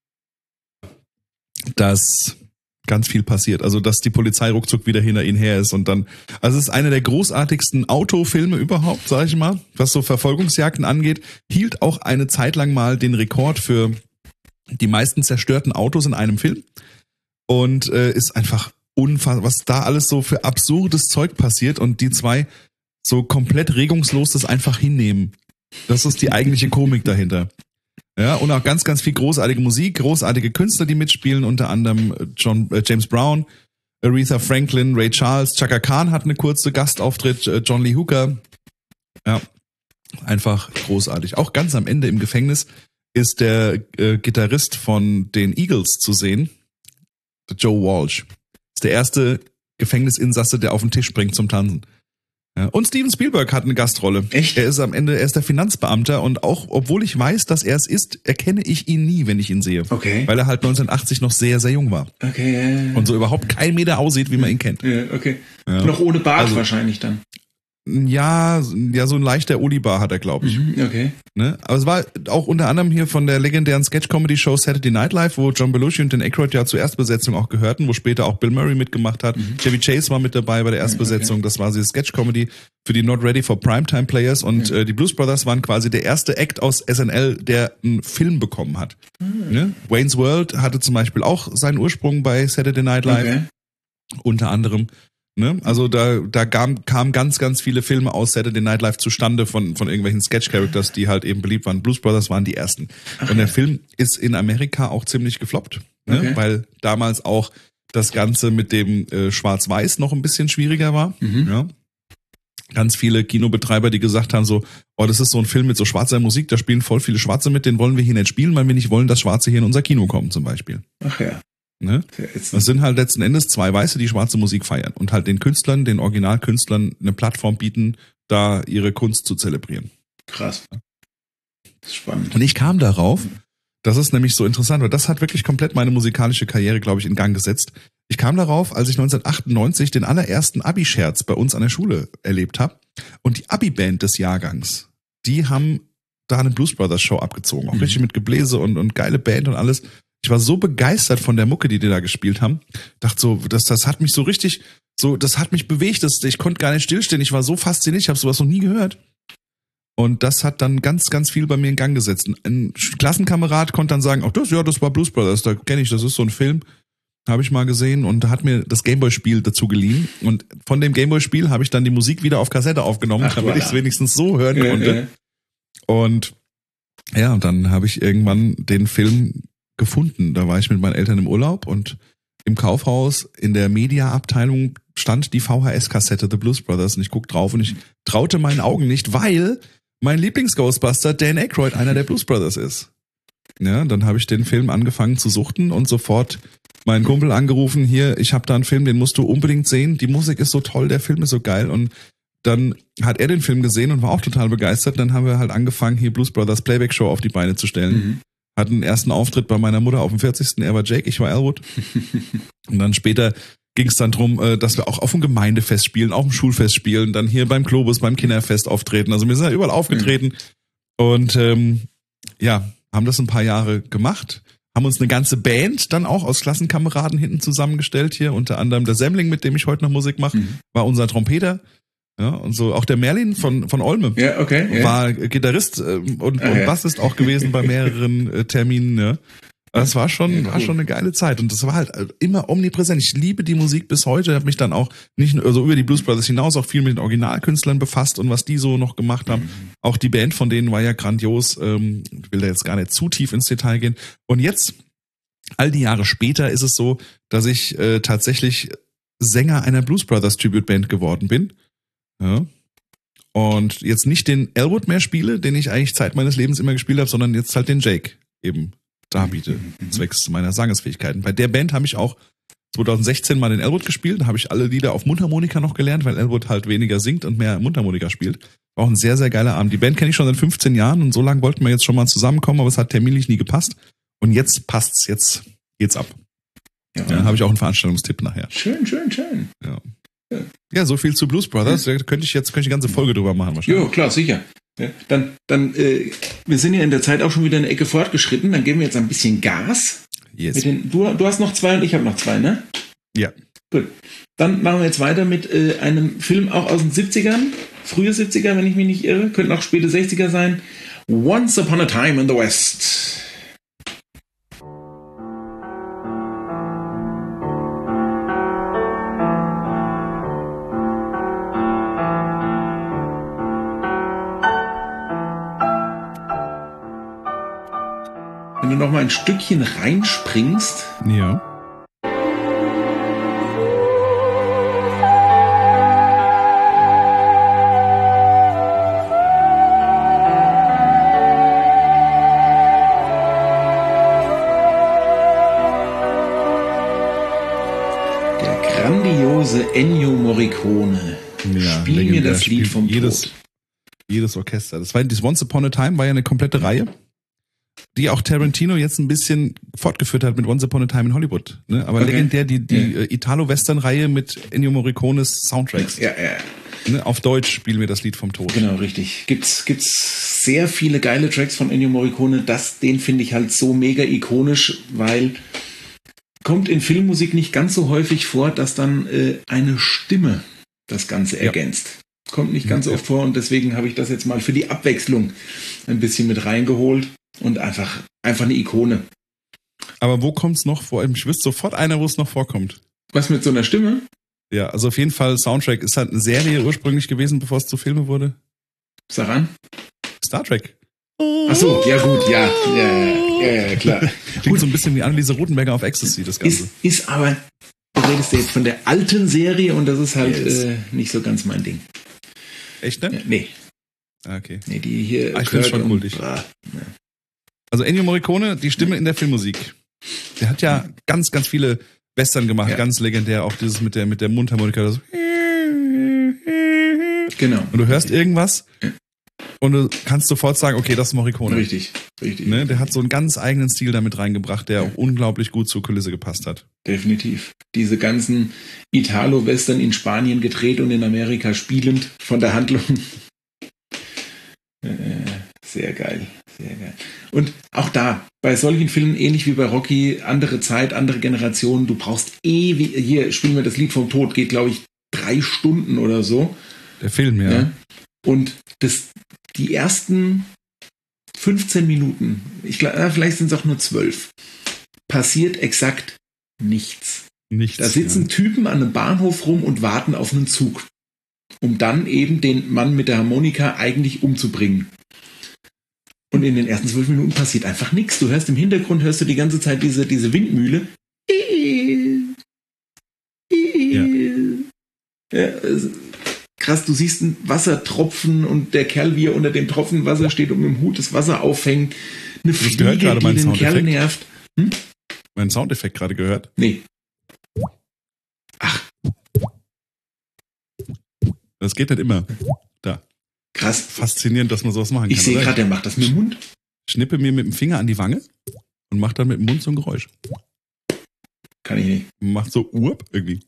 dass ganz viel passiert. Also, dass die Polizei ruckzuck wieder hinter ihnen her ist und dann, also es ist einer der großartigsten Autofilme überhaupt, sag ich mal, was so Verfolgungsjagden angeht, hielt auch eine Zeit lang mal den Rekord für die meisten zerstörten Autos in einem Film und äh, ist einfach unfassbar, was da alles so für absurdes Zeug passiert und die zwei so komplett regungslos das einfach hinnehmen. Das ist die eigentliche Komik dahinter. Ja, und auch ganz, ganz viel großartige Musik, großartige Künstler, die mitspielen, unter anderem John, äh, James Brown, Aretha Franklin, Ray Charles, Chaka Khan hat eine kurze Gastauftritt, äh, John Lee Hooker. Ja, einfach großartig. Auch ganz am Ende im Gefängnis ist der äh, Gitarrist von den Eagles zu sehen, Joe Walsh. Ist der erste Gefängnisinsasse, der auf den Tisch springt zum Tanzen. Ja, und Steven Spielberg hat eine Gastrolle. Echt? Er ist am Ende, er ist der Finanzbeamter und auch, obwohl ich weiß, dass er es ist, erkenne ich ihn nie, wenn ich ihn sehe. Okay. Weil er halt neunzehnhundertachtzig noch sehr, sehr jung war. Okay, ja, ja, ja. Und so überhaupt kein Meter aussieht, wie man ihn kennt. Ja, okay. Ja. Noch ohne Bart Also- wahrscheinlich dann. Ja, ja, so ein leichter Olibar hat er, glaube ich. Mhm, okay. Ne? Aber es war auch unter anderem hier von der legendären Sketch-Comedy-Show Saturday Night Live, wo John Belushi und Dan Aykroyd ja zur Erstbesetzung auch gehörten, wo später auch Bill Murray mitgemacht hat. Mhm. Chevy Chase war mit dabei bei der Erstbesetzung. Okay. Das war diese Sketch-Comedy für die Not Ready for Primetime Players. Und Ja. äh, die Blues Brothers waren quasi der erste Act aus S N L, der einen Film bekommen hat. Mhm. Ne? Wayne's World hatte zum Beispiel auch seinen Ursprung bei Saturday Night Live. Okay. Unter anderem. Ne? Also da, da kam, kamen ganz, ganz viele Filme aus Saturday Night Live zustande von, von irgendwelchen Sketch-Characters, die halt eben beliebt waren. Blues Brothers waren die ersten. Ach, und der ja. Film ist in Amerika auch ziemlich gefloppt, ne? Okay. Weil damals auch das Ganze mit dem äh, Schwarz-Weiß noch ein bisschen schwieriger war. Mhm. Ja? Ganz viele Kinobetreiber, die gesagt haben so, oh, das ist so ein Film mit so schwarzer Musik, da spielen voll viele Schwarze mit, den wollen wir hier nicht spielen, weil wir nicht wollen, dass Schwarze hier in unser Kino kommen zum Beispiel. Ach ja. Ne? Sehr ätzend. Das sind halt letzten Endes zwei Weiße, die schwarze Musik feiern und halt den Künstlern, den Originalkünstlern eine Plattform bieten, da ihre Kunst zu zelebrieren. Krass. Das ist spannend. Und ich kam darauf, das ist nämlich so interessant, weil das hat wirklich komplett meine musikalische Karriere, glaube ich, in Gang gesetzt. Ich kam darauf, als ich neunzehnhundertachtundneunzig den allerersten Abi-Scherz bei uns an der Schule erlebt habe und die Abi-Band des Jahrgangs, die haben da eine Blues Brothers Show abgezogen, auch Mhm. richtig mit Gebläse und, und geile Band und alles. Ich war so begeistert von der Mucke, die die da gespielt haben. Dachte so, das, das hat mich so richtig, so, das hat mich bewegt. Das, ich konnte gar nicht stillstehen. Ich war so fasziniert. Ich habe sowas noch nie gehört. Und das hat dann ganz, ganz viel bei mir in Gang gesetzt. Ein Klassenkamerad konnte dann sagen, ach das, ja, das war Blues Brothers. Da kenne ich, das ist so ein Film. Habe ich mal gesehen und da hat mir das Gameboy-Spiel dazu geliehen. Und von dem Gameboy-Spiel habe ich dann die Musik wieder auf Kassette aufgenommen, Ach, damit voilà. ich es wenigstens so hören Ja, konnte. ja. Und ja, und dann habe ich irgendwann den Film gefunden. Da war ich mit meinen Eltern im Urlaub und im Kaufhaus in der Media-Abteilung stand die V H S-Kassette The Blues Brothers und ich guck drauf und ich traute meinen Augen nicht, weil mein Lieblings-Ghostbuster Dan Aykroyd einer der Blues Brothers ist. Ja, dann habe ich den Film angefangen zu suchten und sofort meinen Kumpel angerufen, hier, ich habe da einen Film, den musst du unbedingt sehen, die Musik ist so toll, der Film ist so geil und dann hat er den Film gesehen und war auch total begeistert. Dann haben wir halt angefangen, hier Blues Brothers Playback Show auf die Beine zu stellen. Mhm. Hatten einen ersten Auftritt bei meiner Mutter auf dem vierzigsten Er war Jake, ich war Elwood. Und dann später ging es dann drum, dass wir auch auf dem Gemeindefest spielen, auf dem Schulfest spielen, dann hier beim Globus, beim Kinderfest auftreten. Also wir sind ja überall aufgetreten. Mhm. Und ähm, ja, haben das ein paar Jahre gemacht. Haben uns eine ganze Band dann auch aus Klassenkameraden hinten zusammengestellt hier. Unter anderem der Semmling, mit dem ich heute noch Musik mache, Mhm. war unser Trompeter. Ja, und so auch der Merlin von, von Olme. Ja, okay. Ja. War Gitarrist äh, und, Ah, und ja. Bassist auch gewesen bei mehreren äh, Terminen. Ja. Das war schon, Ja, cool. war schon eine geile Zeit und das war halt immer omnipräsent. Ich liebe die Musik bis heute, habe mich dann auch nicht nur also über die Blues Brothers hinaus auch viel mit den Originalkünstlern befasst und was die so noch gemacht haben. Mhm. Auch die Band von denen war ja grandios. Ähm, ich will da jetzt gar nicht zu tief ins Detail gehen. Und jetzt, all die Jahre später, ist es so, dass ich äh, tatsächlich Sänger einer Blues Brothers Tribute Band geworden bin. Ja. Und jetzt nicht den Elwood mehr spiele, den ich eigentlich Zeit meines Lebens immer gespielt habe, sondern jetzt halt den Jake eben darbiete, zwecks meiner Sangesfähigkeiten. Bei der Band habe ich auch zwanzig sechzehn mal den Elwood gespielt, da habe ich alle Lieder auf Mundharmonika noch gelernt, weil Elwood halt weniger singt und mehr Mundharmonika spielt. War auch ein sehr, sehr geiler Abend. Die Band kenne ich schon seit fünfzehn Jahren und so lange wollten wir jetzt schon mal zusammenkommen, aber es hat terminlich nie gepasst. Und jetzt passt's, jetzt geht's ab. Ja, Ja, habe ich auch einen Veranstaltungstipp nachher. schön, schön, schön. Ja. Ja, so viel zu Blues Brothers. Da könnte ich jetzt könnte ich die ganze Folge drüber machen wahrscheinlich. Jo, klar, sicher. Ja, dann, dann, äh, wir sind ja in der Zeit auch schon wieder eine Ecke fortgeschritten. Dann geben wir jetzt ein bisschen Gas. Yes. Mit den, du, du hast noch zwei und ich habe noch zwei, ne? Ja. Gut. Dann machen wir jetzt weiter mit äh, einem Film auch aus den siebzigern. Frühe siebziger, wenn ich mich nicht irre. Könnten auch späte sechziger sein. Once Upon a Time in the West. noch mal ein Stückchen reinspringst. Ja. Ennio Morricone. Ja, Spiel mir das Lied vom jedes, Tod. Jedes Orchester. Das war das Once Upon a Time, war ja eine komplette Reihe, die auch Tarantino jetzt ein bisschen fortgeführt hat mit Once Upon a Time in Hollywood. Ne? Aber okay. legendär die, die ja. Italo-Western-Reihe mit Ennio Morricones Soundtracks. Ja, ja. Ne? Auf Deutsch Spiel mir das Lied vom Tod. Genau, richtig. Gibt's, gibt's sehr viele geile Tracks von Ennio Morricone. Das, den finde ich halt so mega ikonisch, weil kommt in Filmmusik nicht ganz so häufig vor, dass dann äh, eine Stimme das Ganze ergänzt. Ja. Kommt nicht ganz ja. oft vor und deswegen habe ich das jetzt mal für die Abwechslung ein bisschen mit reingeholt und einfach, einfach eine Ikone. Aber wo kommt's noch vor? Ich wüsste sofort einer, wo es noch vorkommt. Was mit so einer Stimme? Ja, also auf jeden Fall Soundtrack. Ist halt eine Serie ursprünglich gewesen, bevor es zu Filme wurde. Saran? Star Trek. Ach so, ja gut, ja, ja, ja, ja klar. Klingt gut. so ein bisschen wie Anneliese Rothenberger auf Ecstasy, das Ganze. Ist, ist aber, du redest jetzt von der alten Serie und das ist halt yes. äh, nicht so ganz mein Ding. Echt, ne? Ja, nee. Okay. Nee, die hier. Ah, ich finde schon kultig. Ah, ja. Also Ennio Morricone, die Stimme in der Filmmusik. Der hat ja ganz, ganz viele Western gemacht, ja. ganz legendär, auch dieses mit der, mit der Mundharmonika. Das genau. Und du hörst irgendwas und du kannst sofort sagen, okay, das ist Morricone. Richtig, richtig. Ne? Der hat so einen ganz eigenen Stil damit reingebracht, der ja. auch unglaublich gut zur Kulisse gepasst hat. Definitiv. Diese ganzen Italo-Western in Spanien gedreht und in Amerika spielend von der Handlung. Äh, sehr geil, sehr geil. Und auch da, bei solchen Filmen, ähnlich wie bei Rocky, andere Zeit, andere Generation, du brauchst ewig, hier spielen wir das Lied vom Tod, geht glaube ich drei Stunden oder so. Der Film, ja. ja? Und das, die ersten fünfzehn Minuten, ich glaube, vielleicht sind es auch nur zwölf, passiert exakt nichts. Nichts. Da sitzen ja. Typen an einem Bahnhof rum und warten auf einen Zug, um dann eben den Mann mit der Harmonika eigentlich umzubringen. Und in den ersten zwölf Minuten passiert einfach nichts. Du hörst im Hintergrund, hörst du die ganze Zeit diese, diese Windmühle. Ja. Ja, krass, du siehst einen Wassertropfen und der Kerl, wie er unter dem Tropfen Wasser steht und mit dem Hut das Wasser auffängt. Eine Fliege, die den Kerl nervt. Hm? Mein Soundeffekt gerade gehört? Nee. Ach. Das geht nicht immer. Da. Krass. Faszinierend, dass man sowas machen kann. Ich sehe gerade, der macht das mit dem Mund. Schnippe mir mit dem Finger an die Wange und macht dann mit dem Mund so ein Geräusch. Kann ich nicht. Macht so Urp irgendwie.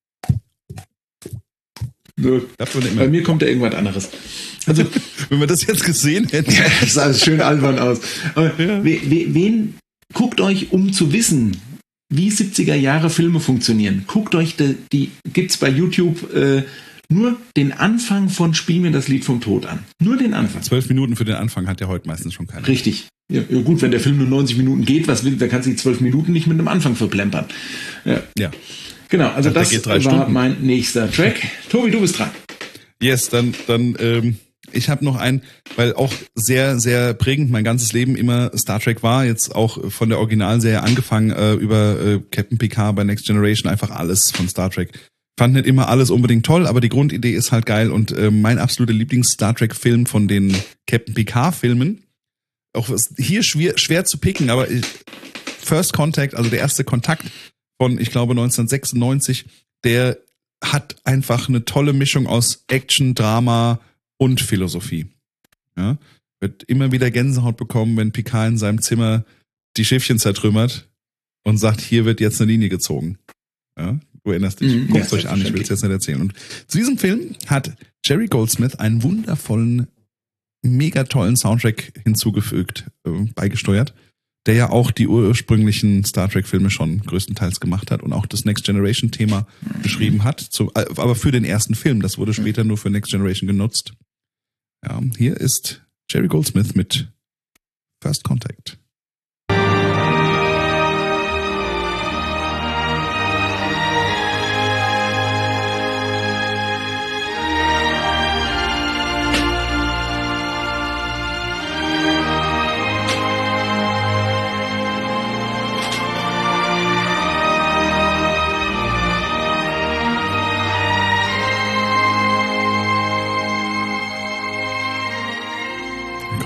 Nö. Bei mir kommt da irgendwas anderes. Also, wenn wir das jetzt gesehen hätten. Ja, das sah schön albern aus. Aber ja. wen, wen guckt euch, um zu wissen, wie siebziger Jahre Filme funktionieren, guckt euch, die, die gibt's bei YouTube äh, nur den Anfang von Spiel mir das Lied vom Tod an. Nur den Anfang. Zwölf Minuten für den Anfang hat ja heute meistens schon keiner. Richtig. Ja, ja gut, wenn der Film nur neunzig Minuten geht, was will, da kannst du die zwölf Minuten nicht mit einem Anfang verplempern. Ja. ja. Genau, also das war Stunden. Mein nächster Track. Tobi, du bist dran. Yes, dann, dann, ähm, ich habe noch einen, weil auch sehr, sehr prägend mein ganzes Leben immer Star Trek war, jetzt auch von der Originalserie angefangen, äh, über äh, Captain Picard bei Next Generation, einfach alles von Star Trek. Fand nicht immer alles unbedingt toll, aber die Grundidee ist halt geil und äh, mein absoluter Lieblings-Star Trek-Film von den Captain Picard-Filmen, auch hier schwer, schwer zu picken, aber ich, First Contact, also der erste Kontakt von, ich glaube, neunzehnhundertsechsundneunzig, der hat einfach eine tolle Mischung aus Action, Drama und Philosophie. Ja, wird immer wieder Gänsehaut bekommen, wenn Picard in seinem Zimmer die Schiffchen zertrümmert und sagt, hier wird jetzt eine Linie gezogen. Ja, du erinnerst dich. Mhm, Guckt ja, euch an, ich will es jetzt nicht erzählen. Und zu diesem Film hat Jerry Goldsmith einen wundervollen, mega tollen Soundtrack hinzugefügt, äh, beigesteuert, der ja auch die ursprünglichen Star Trek-Filme schon größtenteils gemacht hat und auch das Next Generation-Thema mhm. beschrieben hat, zu, aber für den ersten Film. Das wurde später mhm. nur für Next Generation genutzt. Ja, hier ist Jerry Goldsmith mit First Contact.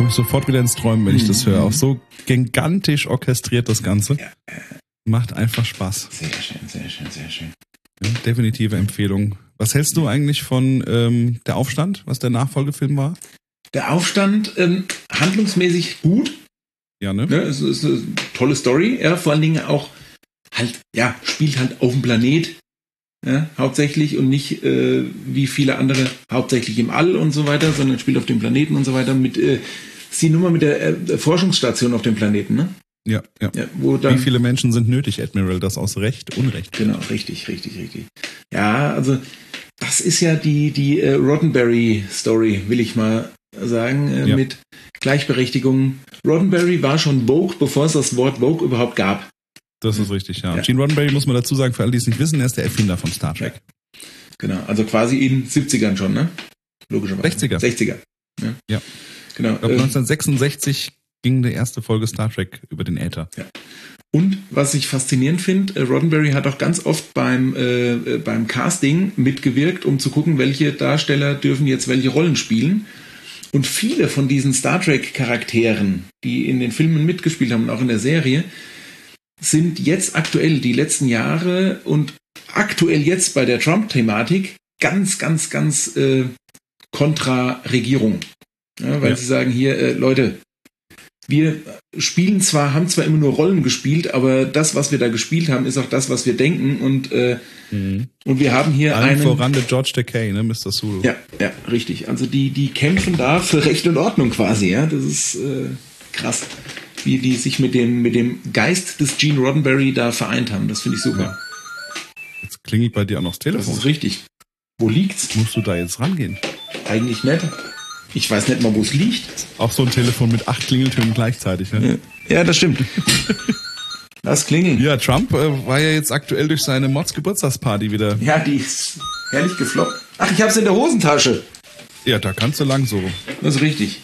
komme ich sofort wieder ins Träumen, wenn ich das höre. Auch so gigantisch orchestriert das Ganze. Ja. Macht einfach Spaß. Sehr schön, sehr schön, sehr schön. Ja, definitive Empfehlung. Was hältst du eigentlich von ähm, Der Aufstand, was der Nachfolgefilm war? Der Aufstand, ähm, handlungsmäßig gut. Ja, ne? Ne? Es ist eine tolle Story. Ja, vor allen Dingen auch halt, ja, spielt halt auf dem Planet. Ja, hauptsächlich und nicht äh, wie viele andere hauptsächlich im All und so weiter, sondern spielt auf dem Planeten und so weiter. Mit äh, ist die Nummer mit der äh, Forschungsstation auf dem Planeten, ne? Ja, ja. Ja, wo dann, wie viele Menschen sind nötig, Admiral, das aus Recht, Unrecht? Genau, richtig, richtig, richtig. Ja, also das ist ja die die äh, Roddenberry-Story, will ich mal sagen, äh, Ja. mit Gleichberechtigung. Roddenberry war schon Vogue, bevor es das Wort Vogue überhaupt gab. Das ist richtig, ja. Ja. Gene Roddenberry, muss man dazu sagen, für alle, die es nicht wissen, er ist der Erfinder von Star Trek. Genau, also quasi in siebzigern schon, ne? Logischerweise. sechziger. sechziger. Ja. Ja. Genau. Ich glaube, äh, neunzehnhundertsechsundsechzig ging die erste Folge Star Trek über den Äther. Und was ich faszinierend finde, äh, Roddenberry hat auch ganz oft beim, äh, äh, beim Casting mitgewirkt, um zu gucken, welche Darsteller dürfen jetzt welche Rollen spielen. Und viele von diesen Star Trek-Charakteren, die in den Filmen mitgespielt haben und auch in der Serie, sind jetzt aktuell die letzten Jahre und aktuell jetzt bei der Trump-Thematik ganz, ganz, ganz äh, kontra Regierung. Ja, weil Ja. sie sagen hier, äh, Leute, wir spielen zwar, haben zwar immer nur Rollen gespielt, aber das, was wir da gespielt haben, ist auch das, was wir denken und, äh, Mhm. und wir haben hier Allen einen... voran der George Takei, ne, Mister Sulu. Ja, ja, richtig. Also die, die kämpfen da für Recht und Ordnung quasi, ja. Das ist äh, krass, wie die sich mit dem, mit dem Geist des Gene Roddenberry da vereint haben. Das finde ich super. Ja. Jetzt klingelt bei dir auch noch das Das Telefon. ist richtig. Wo liegt's? Musst du da jetzt rangehen? Eigentlich nicht. Ich weiß nicht mal, wo es liegt. Auch so ein Telefon mit acht Klingeltönen gleichzeitig, ne? Ja, das stimmt. Lass klingeln. Ja, Trump äh, war ja jetzt aktuell durch seine Mods Geburtstagsparty wieder. Ja, die ist herrlich gefloppt. Ach, ich hab's in der Hosentasche. Ja, da kannst du lang so. Das ist richtig.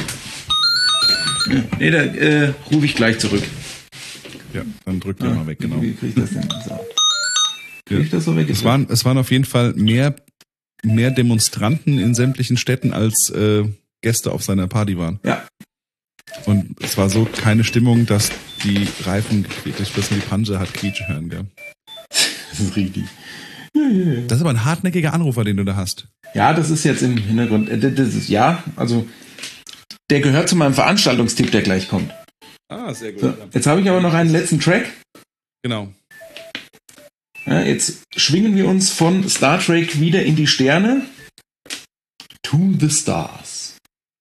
Ja, nee, da äh, rufe ich gleich zurück. Ja, dann drück den mal weg, genau. Wie krieg ich das denn? So. Krieg Ja. ich das so weg? Es waren, es waren auf jeden Fall mehr, mehr Demonstranten in sämtlichen Städten als äh, Gäste auf seiner Party waren. Ja. Und es war so keine Stimmung, dass die Reifen gequietscht, dass man die Panzer hat quietschen hören, gell? Das ist richtig. Das ist aber ein hartnäckiger Anrufer, den du da hast. Ja, das ist jetzt im Hintergrund. Äh, Das ist, ja, also der gehört zu meinem Veranstaltungstipp, der gleich kommt. Ah, sehr gut. So, jetzt habe ich aber noch einen letzten Track. Genau. Ja, jetzt schwingen wir uns von Star Trek wieder in die Sterne. To the Stars.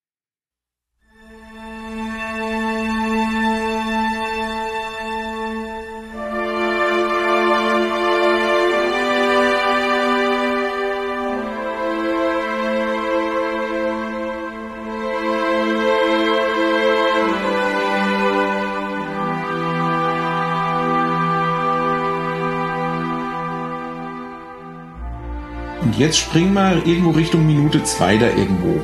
Und jetzt springen wir irgendwo Richtung Minute zwei da irgendwo.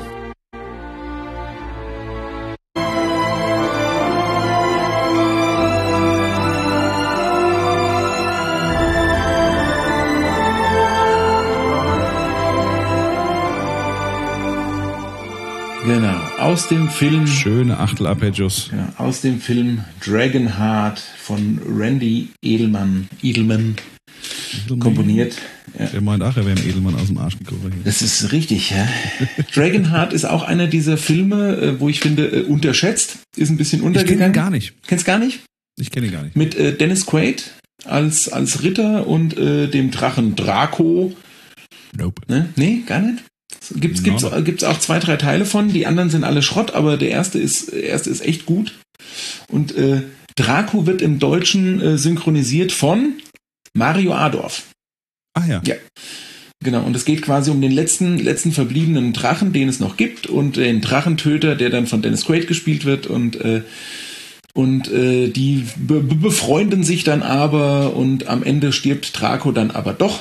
Genau, aus dem Film, Schöne Achtel-Arpeggios. genau, aus dem Film Dragonheart von Randy Edelman, Edelman komponiert. Ja. Der meint, ach, er wäre im Edelmann aus dem Arsch gekrochen. Das ist richtig, ja. Dragonheart ist auch einer dieser Filme, äh, wo ich finde, äh, unterschätzt. Ist ein bisschen Ich kenne untergegangen. ihn gar nicht. Kennst gar nicht? Ich kenne ihn gar nicht. Mit äh, Dennis Quaid als, als Ritter und äh, dem Drachen Draco. Nope. Ne? Nee, gar nicht. Gibt's, gibt's, No, no. gibt's auch zwei, drei Teile von. Die anderen sind alle Schrott, aber der erste ist, der erste ist echt gut. Und äh, Draco wird im Deutschen äh, synchronisiert von Mario Adorf. Ah ja. Ja. Genau, und es geht quasi um den letzten, letzten verbliebenen Drachen, den es noch gibt, und den Drachentöter, der dann von Dennis Quaid gespielt wird, und, äh, und äh, die be befreunden sich dann aber, und am Ende stirbt Draco dann aber doch.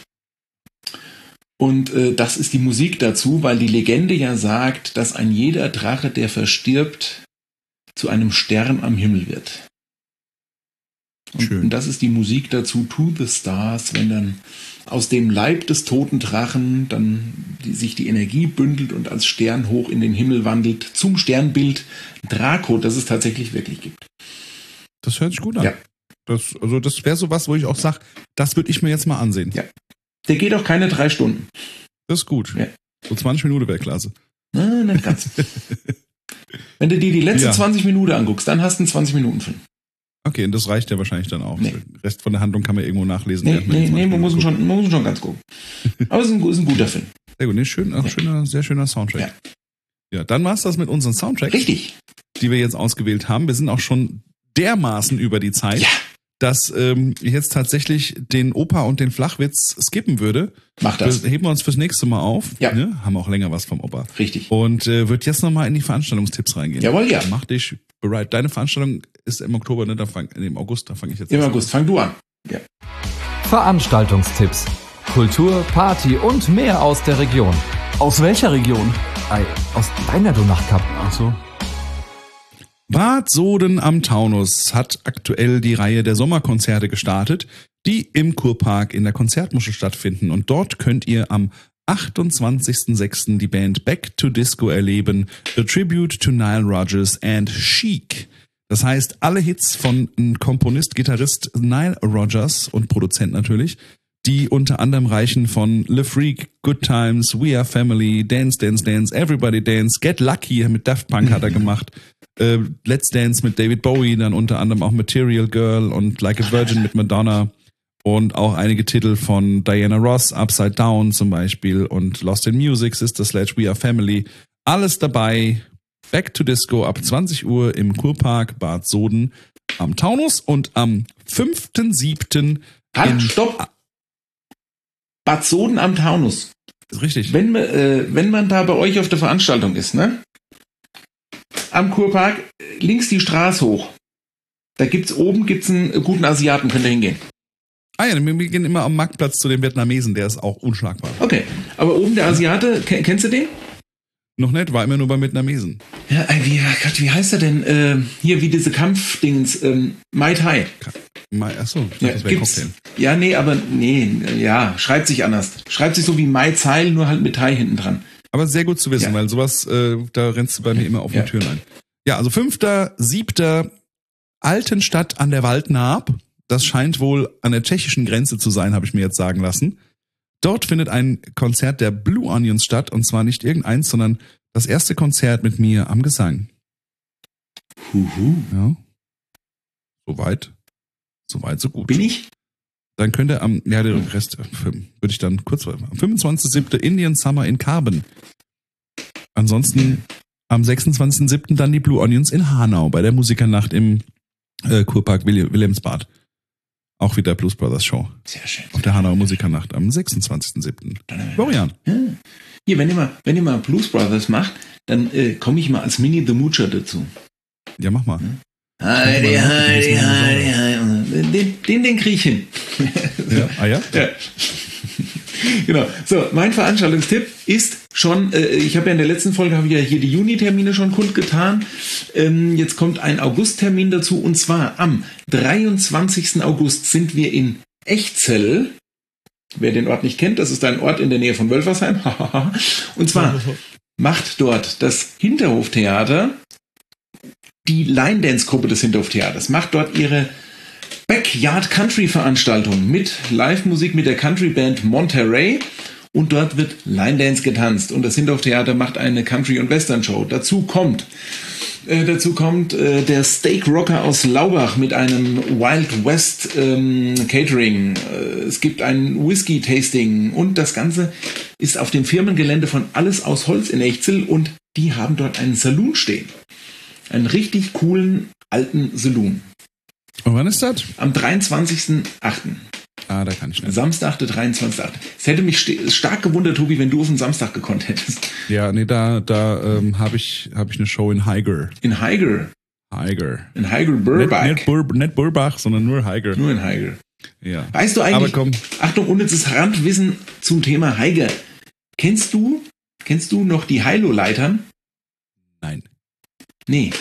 Und äh, das ist die Musik dazu, weil die Legende ja sagt, dass ein jeder Drache, der verstirbt, zu einem Stern am Himmel wird. Und, Schön. und das ist die Musik dazu, To the Stars, wenn dann aus dem Leib des toten Drachen dann die, sich die Energie bündelt und als Stern hoch in den Himmel wandelt, zum Sternbild Draco, das es tatsächlich wirklich gibt. Das hört sich gut an. Ja. Das, also das wäre so was, wo ich auch sage, das würde ich mir jetzt mal ansehen. Ja. Der geht auch keine drei Stunden. Das ist gut. Ja. So zwanzig Minuten wäre klasse. Na, nicht ganz. Wenn du dir die letzten Ja. zwanzig Minuten anguckst, dann hast du einen zwanzig Minuten Film. Okay, und das reicht ja wahrscheinlich dann auch. Nee. Der Rest von der Handlung kann man irgendwo nachlesen. Nee, während man nee, die nee, man muss ihn zwanzig schon, man muss ihn schon ganz gucken. Aber es ist ein, ist ein guter Film. Sehr gut, nee, schön, auch Ja. schöner, sehr schöner Soundtrack. Ja. Ja, dann war's das mit unseren Soundtracks, Richtig. die wir jetzt ausgewählt haben. Wir sind auch schon dermaßen über die Zeit, Ja. dass ähm, ich jetzt tatsächlich den Opa und den Flachwitz skippen würde. Mach das. Wir heben wir uns fürs nächste Mal auf. Ja. Ne? Haben auch länger was vom Opa. Richtig. Und äh, wird jetzt nochmal in die Veranstaltungstipps reingehen. Jawohl, ja. Mach dich bereit. Deine Veranstaltung ist im Oktober, ne? Da fang, nee, im August, da fange ich jetzt Im an. August, fang du an. Ja. Veranstaltungstipps. Kultur, Party und mehr aus der Region. Aus welcher Region? Ei, aus deiner Donachkap. Ach so. Bad Soden am Taunus hat aktuell die Reihe der Sommerkonzerte gestartet, die im Kurpark in der Konzertmuschel stattfinden. Und dort könnt ihr am achtundzwanzigsten sechsten die Band Back to Disco erleben, A Tribute to Nile Rodgers and Chic. Das heißt, alle Hits von Komponist, Gitarrist Nile Rodgers und Produzent natürlich, die unter anderem reichen von Le Freak, Good Times, We Are Family, Dance, Dance, Dance, Everybody Dance, Get Lucky mit Daft Punk hat er gemacht, äh, Let's Dance mit David Bowie, dann unter anderem auch Material Girl und Like a Virgin mit Madonna und auch einige Titel von Diana Ross, Upside Down zum Beispiel und Lost in Music, Sister Sledge, We Are Family. Alles dabei. Back to Disco ab zwanzig Uhr im Kurpark Bad Soden am Taunus und am fünften siebten Halt, in- stopp! Bad Soden am Taunus. Ist richtig. Wenn, man, äh, wenn man da bei euch auf der Veranstaltung ist, ne? Am Kurpark, äh, links die Straße hoch. Da gibt's oben gibt's einen äh, guten Asiaten, könnt ihr hingehen. Ah ja, wir gehen immer am Marktplatz zu dem Vietnamesen, der ist auch unschlagbar. Okay, aber oben der Asiate, ke- kennst du den? Noch nicht, war immer nur beim Vietnamesen. Ja, äh, wie, Gott, wie heißt er denn? Äh, hier, wie diese Kampfdingens, ähm, Mai Tai. Mai, achso, ich dachte, Ja, das wäre gibt's, Cocktail. ja, nee, aber nee, ja, schreibt sich anders. Schreibt sich so wie Mai Zeil, nur halt mit Tai hinten dran. Aber sehr gut zu wissen, Ja. weil sowas, äh, da rennst du bei mir immer auf Ja. die Türen ein. Ja, also fünfter siebter Altenstadt an der Waldnaab. Das scheint wohl an der tschechischen Grenze zu sein, habe ich mir jetzt sagen lassen. Dort findet ein Konzert der Blue Onions statt, und zwar nicht irgendeins, sondern das erste Konzert mit mir am Gesang. Huhu. Ja. Soweit. Soweit, so gut. Bin ich? Dann könnt ihr am, ja, den Rest äh, würde ich dann kurz, am fünfundzwanzigsten siebten Indian Summer in Carbon. Ansonsten am sechsundzwanzigsten siebten dann die Blue Onions in Hanau bei der Musikernacht im äh, Kurpark Willi- Wilhelmsbad. Auch wieder Blues Brothers Show. Sehr schön. Auf der Hanauer Musikernacht am sechsundzwanzigsten siebten Florian. Ja. Hier, wenn ihr mal, wenn ihr mal Blues Brothers macht, dann äh, komme ich mal als Mini the Moocher dazu. Ja, mach mal. Heidi, Heidi, Heidi, Heidi. Den, den, den krieg ich hin. Ja. Ah ja? Ja. Genau. So, mein Veranstaltungstipp ist schon, äh, ich habe ja in der letzten Folge habe ich ja hier die Juni-Termine schon kundgetan. Ähm, jetzt kommt ein August-Termin dazu, und zwar am dreiundzwanzigsten August sind wir in Echzell. Wer den Ort nicht kennt, das ist ein Ort in der Nähe von Wölfersheim. Und zwar macht dort das Hinterhoftheater, die Line Dance Gruppe des Hinterhoftheaters, macht dort ihre Backyard Country Veranstaltung mit Live-Musik mit der Country Band Monterey, und dort wird Line Dance getanzt und das Hinterhoftheater macht eine Country- und Western-Show. Dazu kommt äh, dazu kommt äh, der Steak Rocker aus Laubach mit einem Wild West ähm, Catering. Äh, es gibt ein Whisky-Tasting und das Ganze ist auf dem Firmengelände von Alles aus Holz in Echzell, und die haben dort einen Saloon stehen. Einen richtig coolen alten Saloon. Und wann ist das? Am dreiundzwanzigsten achten Ah, da kann ich nicht. Samstag, der dreiundzwanzigste achte Es hätte mich st- stark gewundert, Tobi, wenn du auf den Samstag gekonnt hättest. Ja, nee, da, da ähm, habe ich, hab ich eine Show in Higer. In Higer. Higer. In Higer Nicht, Burbach. nicht, Bur, nicht Burbach, sondern nur Higer. Nur in Higer. Ja. Weißt du Aber eigentlich, komm. Achtung, unnützes Randwissen zum Thema Higer. Kennst du, kennst du noch die Heilo-Leitern? Nein. Nee.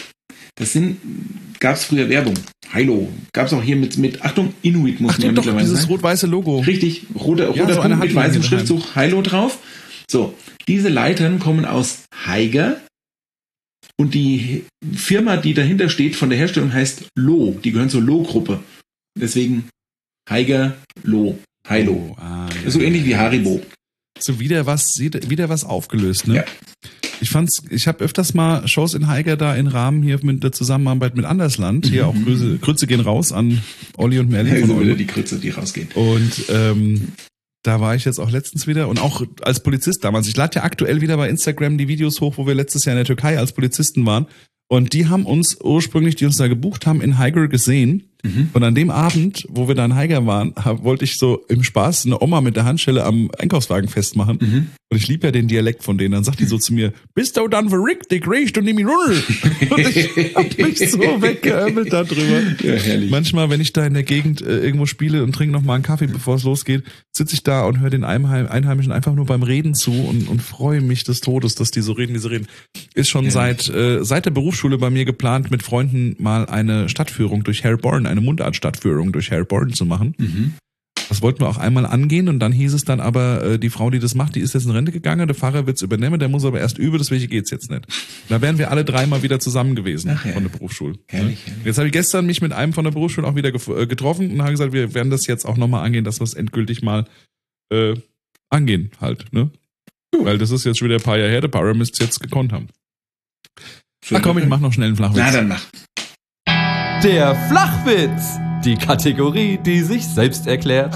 Das sind, gab es früher Werbung. Heilo. Gab es auch hier mit, mit Achtung, Inuit muss Ach, man ja doch, mittlerweile dieses sein. rot-weiße Logo. Richtig, roter, roter Ja, so eine Punkt mit hatten wir weißem hier daheim. Schriftzug Heilo drauf. So, diese Leitern kommen aus Haiger und die Firma, die dahinter steht von der Herstellung, heißt Lo. Die gehören zur Lo-Gruppe. Deswegen Haiger, Lo, Heilo. Oh, ah, ja. Das ist so ähnlich wie Haribo. So wieder was, wieder was aufgelöst, ne? Ja. Ich fand's, ich habe öfters mal Shows in Haiger da in Rahmen hier mit der Zusammenarbeit mit Andersland. Hier auch Grüße, Grüße gehen raus an Olli und Merlin von Also wieder Olli. die Krütze, die rausgehen. Und ähm, da war ich jetzt auch letztens wieder und auch als Polizist damals. Ich lade ja aktuell wieder bei Instagram die Videos hoch, wo wir letztes Jahr in der Türkei als Polizisten waren. Und die haben uns ursprünglich, die uns da gebucht haben, in Haiger gesehen. Mhm. Und an dem Abend, wo wir da in Haiger waren, hab, wollte ich so im Spaß eine Oma mit der Handschelle am Einkaufswagen festmachen. Mhm. Und ich lieb ja den Dialekt von denen. Dann sagt die so zu mir, bist du dann verrückt, ich riech du nimm ihn runter. Und ich hab mich so weggeömmelt da drüber. Ja, herrlich. Manchmal, wenn ich da in der Gegend äh, irgendwo spiele und trinke noch mal einen Kaffee, bevor es losgeht, sitze ich da und höre den Einheim- Einheimischen einfach nur beim Reden zu und, und freue mich des Todes, dass die so reden, wie sie reden. Ist schon Ja. seit äh, seit der Berufsschule bei mir geplant, mit Freunden mal eine Stadtführung durch Herborn, eine Mundart-Stadtführung durch Herborn zu machen. Mhm. Das wollten wir auch einmal angehen und dann hieß es dann aber, äh, die Frau, die das macht, die ist jetzt in Rente gegangen, der Pfarrer wird's übernehmen, der muss aber erst üben, deswegen geht's jetzt nicht. Da wären wir alle dreimal wieder zusammen gewesen. Ach ja. Von der Berufsschule. Herrlich, Ne? herrlich. Jetzt habe ich gestern mich mit einem von der Berufsschule auch wieder gef- äh, getroffen und habe gesagt, wir werden das jetzt auch nochmal angehen, dass wir es endgültig mal äh, angehen halt. Ne? Weil das ist jetzt schon wieder ein paar Jahre her, der Pfarrer müsste es jetzt gekonnt haben. Ach komm, ich mach noch schnell einen Flachwitz. Na, dann mach. Der Flachwitz. Die Kategorie, die sich selbst erklärt.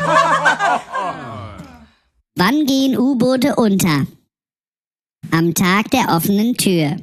Wann gehen U-Boote unter? Am Tag der offenen Tür.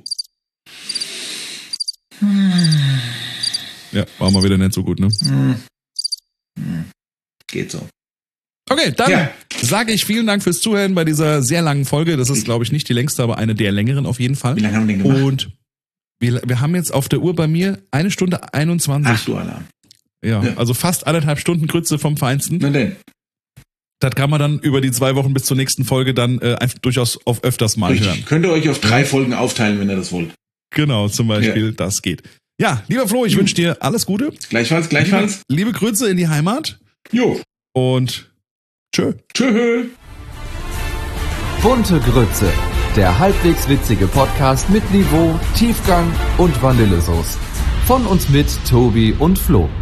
Ja, war mal wieder nicht so gut, ne? Hm. Hm. Geht so. Okay, dann Ja. sage ich vielen Dank fürs Zuhören bei dieser sehr langen Folge. Das ist, glaube ich, nicht die längste, aber eine der längeren auf jeden Fall. Wie lange haben wir den gemacht? Und wir, wir haben jetzt auf der Uhr bei mir eine Stunde einundzwanzig. Ach du Alarm. Ja, Ja. also fast anderthalb Stunden Grütze vom Feinsten. Na denn. Das kann man dann über die zwei Wochen bis zur nächsten Folge dann äh, einfach durchaus auf öfters mal Richtig. hören. Könnt ihr euch auf drei Folgen aufteilen, wenn ihr das wollt. Genau, zum Beispiel, das geht. Ja, lieber Flo, ich wünsche dir alles Gute. Gleichfalls, gleichfalls. Liebe, liebe Grüße in die Heimat Jo. und tschö. Tschö. Bunte Grütze. Der halbwegs witzige Podcast mit Niveau, Tiefgang und Vanillesoße. Von und mit Tobi und Flo.